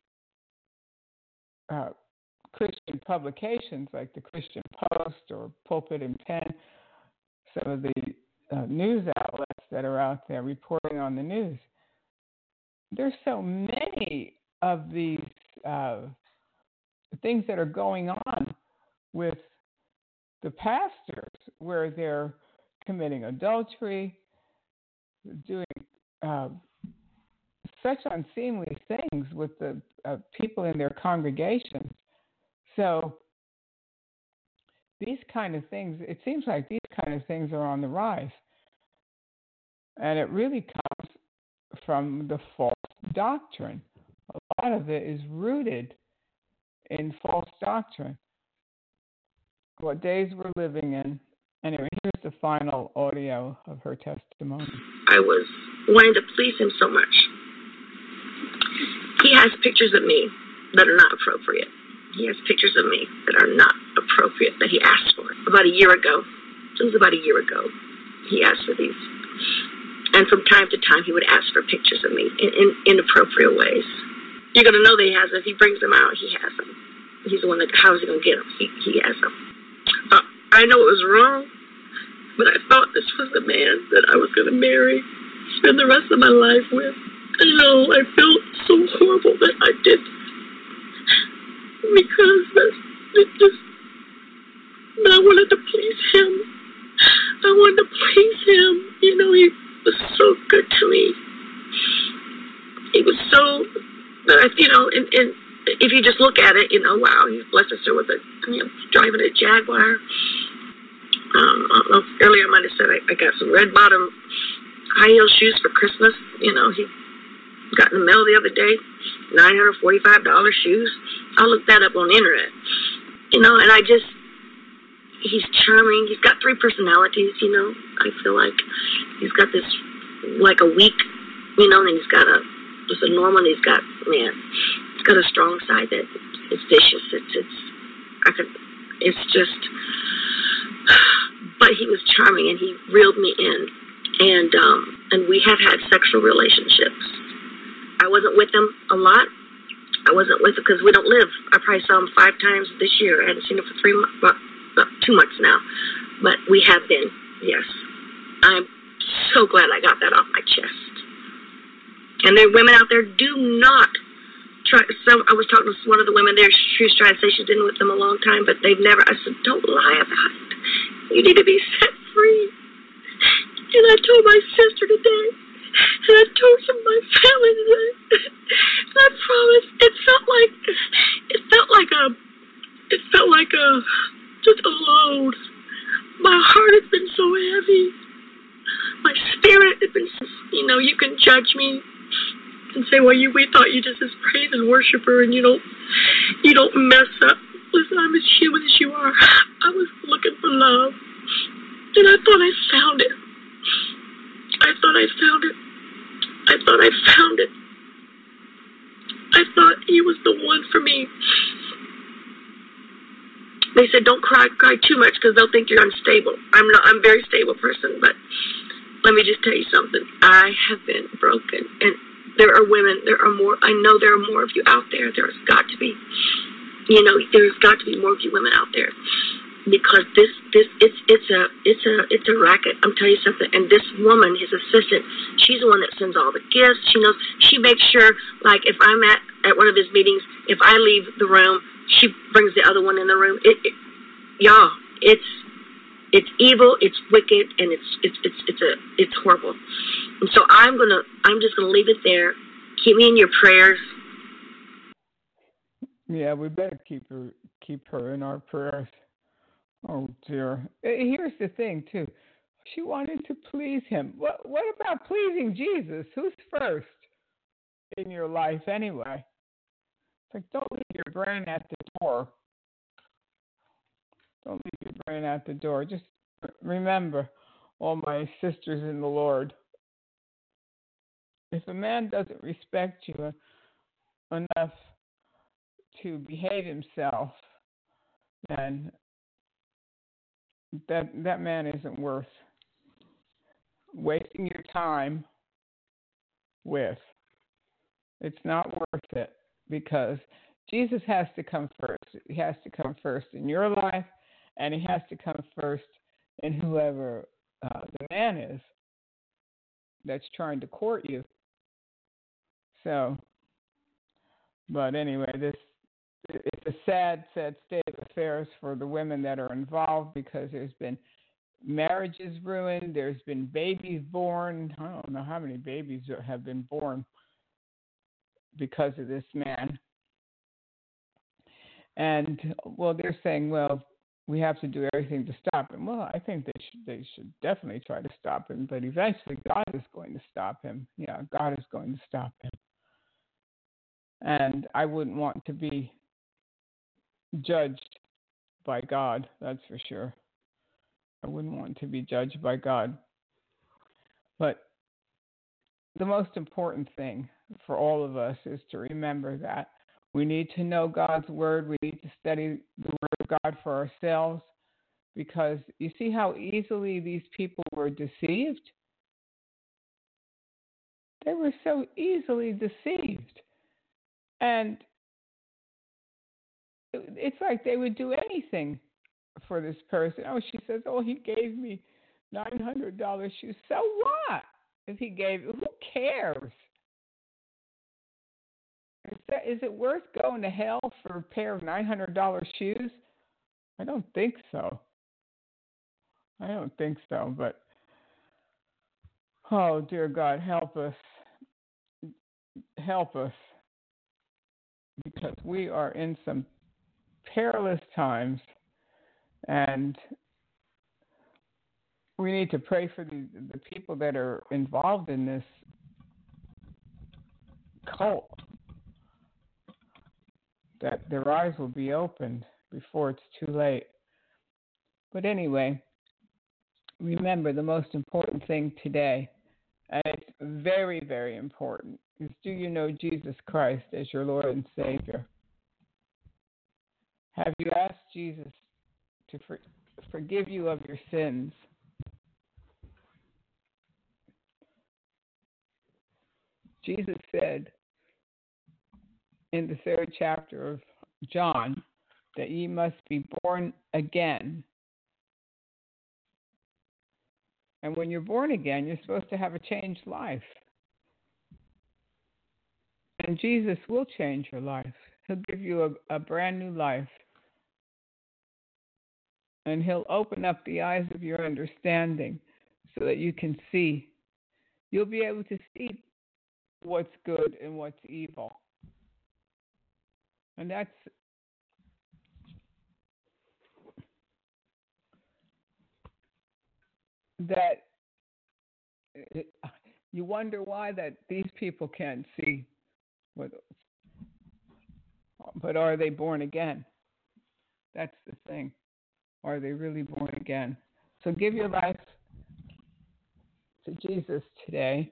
Christian publications like the Christian Post or Pulpit and Pen, some of the news outlets that are out there reporting on the news, there's so many of these things that are going on with the pastors where they're committing adultery, doing such unseemly things with the people in their congregations. So these kind of things, it seems like these kind of things are on the rise. And it really comes from the false doctrine. A lot of it is rooted in false doctrine. What days we're living in. Anyway, here's the final audio of her testimony. I was wanting to please him so much. He has pictures of me that are not appropriate. He has pictures of me that are not appropriate that he asked for. About a year ago, he asked for these. And from time to time, he would ask for pictures of me in inappropriate ways. You're going to know that he has them. If he brings them out, he has them. He's the one that, how is he going to get them? He has them. I know it was wrong, but I thought this was the man that I was going to marry, spend the rest of my life with. I know, I felt so horrible that I did, because but I wanted to please him. I wanted to please him. He was so good to me. He was so, and if you just look at it, wow, he blessed us with driving a Jaguar. Earlier I might have said I got some red bottom high heel shoes for Christmas. He got in the mail the other day, $945 shoes. I looked that up on the internet. And he's charming. He's got 3 personalities, I feel like. He's got this, like a weak, and he's got just a normal, and he's got a strong side that is vicious. It's just, but he was charming, and he reeled me in, and we have had sexual relationships. I wasn't with him a lot. I wasn't with him because we don't live. I probably saw him 5 times this year. I hadn't seen him for 3 months, well, 2 months now, but we have been. Yes, I'm so glad I got that off my chest. And there are women out there, do not try. I was talking to one of the women there. She was trying to say she's been with them a long time, but they've never. I said, don't lie about it. You need to be set free. And I told my sister today, and I told some of my family today. And I promise, it felt like just a load. My heart has been so heavy. My spirit has been, you can judge me and say, well, we thought you just as praise and worshiper, and you don't mess up. Listen, I'm as human as you are. I was looking for love, and I thought I found it. I thought he was the one for me. They said, don't cry too much because they'll think you're unstable. I'm a very stable person, but let me just tell you something. I have been broken, and there are women, I know there are more of you out there. There's got to be, there's got to be more of you women out there, because it's a racket. I'm telling you something. And this woman, his assistant, she's the one that sends all the gifts. She makes sure, like, if I'm at one of his meetings, if I leave the room, she brings the other one in the room. Y'all, it's evil, it's wicked, and it's horrible. And so I'm just gonna leave it there. Keep me in your prayers. Yeah, we better keep her in our prayers. Oh dear. Here's the thing too. She wanted to please him. What about pleasing Jesus? Who's first in your life anyway? It's like, don't leave your brain at the door. Don't leave your brain at the door. Just remember, all my sisters in the Lord, if a man doesn't respect you enough to behave himself, then that man isn't worth wasting your time with. It's not worth it, because Jesus has to come first. He has to come first in your life, and he has to come first in whoever the man is that's trying to court you. So, but anyway, it's a sad state of affairs for the women that are involved, because there's been marriages ruined, there's been babies born. I don't know how many babies have been born because of this man. And, well, they're saying, well, we have to do everything to stop him. Well, I think they should definitely try to stop him, but eventually God is going to stop him. Yeah, God is going to stop him. And I wouldn't want to be judged by God, that's for sure. I wouldn't want to be judged by God. But the most important thing for all of us is to remember that we need to know God's word. We need to study the word of God for ourselves, because you see how easily these people were deceived? They were so easily deceived. And it's like they would do anything for this person. Oh, she says, oh, he gave me $900 shoes. So what? If he gave, who cares? Is it worth going to hell for a pair of $900 shoes? I don't think so. But, oh, dear God, help us. Help us. Because we are in some perilous times, and we need to pray for the people that are involved in this cult, that their eyes will be opened before it's too late. But anyway, remember the most important thing today, and it's very, very important, is do you know Jesus Christ as your Lord and Savior? Have you asked Jesus to forgive you of your sins? Jesus said in the 3rd chapter of John that ye must be born again. And when you're born again, you're supposed to have a changed life. And Jesus will change your life. He'll give you a brand new life. And He'll open up the eyes of your understanding so that you can see. You'll be able to see what's good and what's evil. And that's that you wonder why that these people can't see. But are they born again? That's the thing. Are they really born again? So give your life to Jesus today.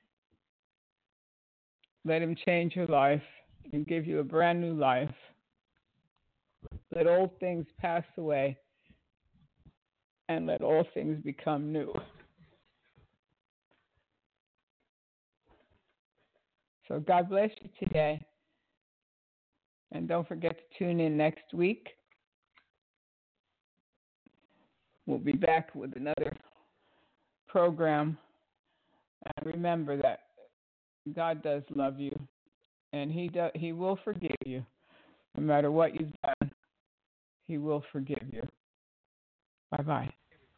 Let Him change your life and give you a brand new life. Let old things pass away and let all things become new. So God bless you today. And don't forget to tune in next week. We'll be back with another program. And remember that God does love you, and He will forgive you. No matter what you've done, He will forgive you. Bye-bye.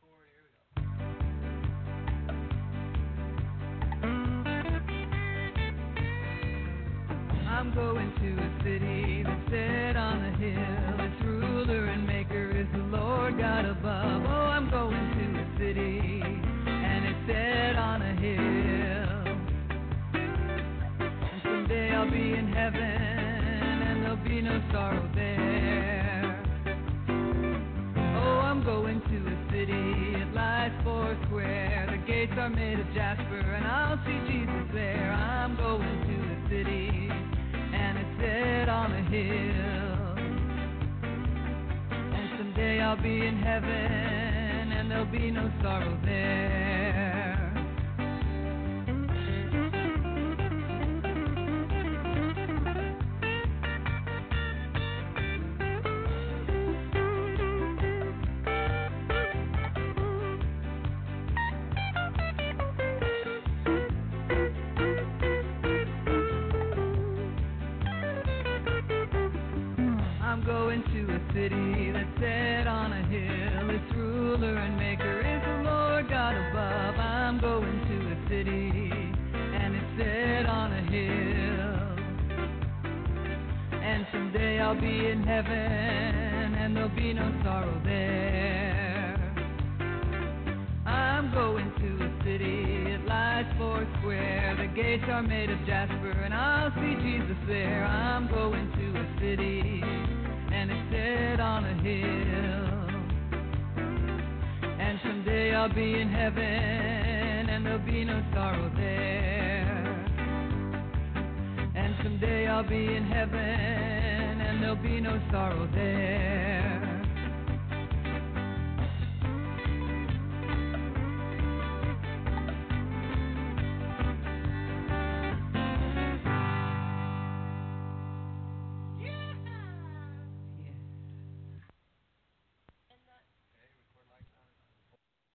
I'm going to a city that's set on a hill. Its ruler and maker is the Lord God above. Oh, I'm going to a city, and it's set on a hill. And someday I'll be in heaven, and there'll be no sorrow there. Oh, I'm going to a city, it lies 4 square. The gates are made of jasper, and I'll see Jesus there. I'm going to a city, and it's set on a hill. And someday I'll be in heaven, and there'll be no sorrow there. I'm going to a city that's set on a hill. Its ruler and maker is the Lord God above. I'm going to a city, and it's set on a hill. And someday I'll be in heaven, and there'll be no sorrow there. I'm going to a city, it lies 4 square. The gates are made of jasper, and I'll see Jesus there. I'm going to a city, and it's set on a hill. And someday I'll be in heaven, and there'll be no sorrow there. And someday I'll be in heaven, and there'll be no sorrow there.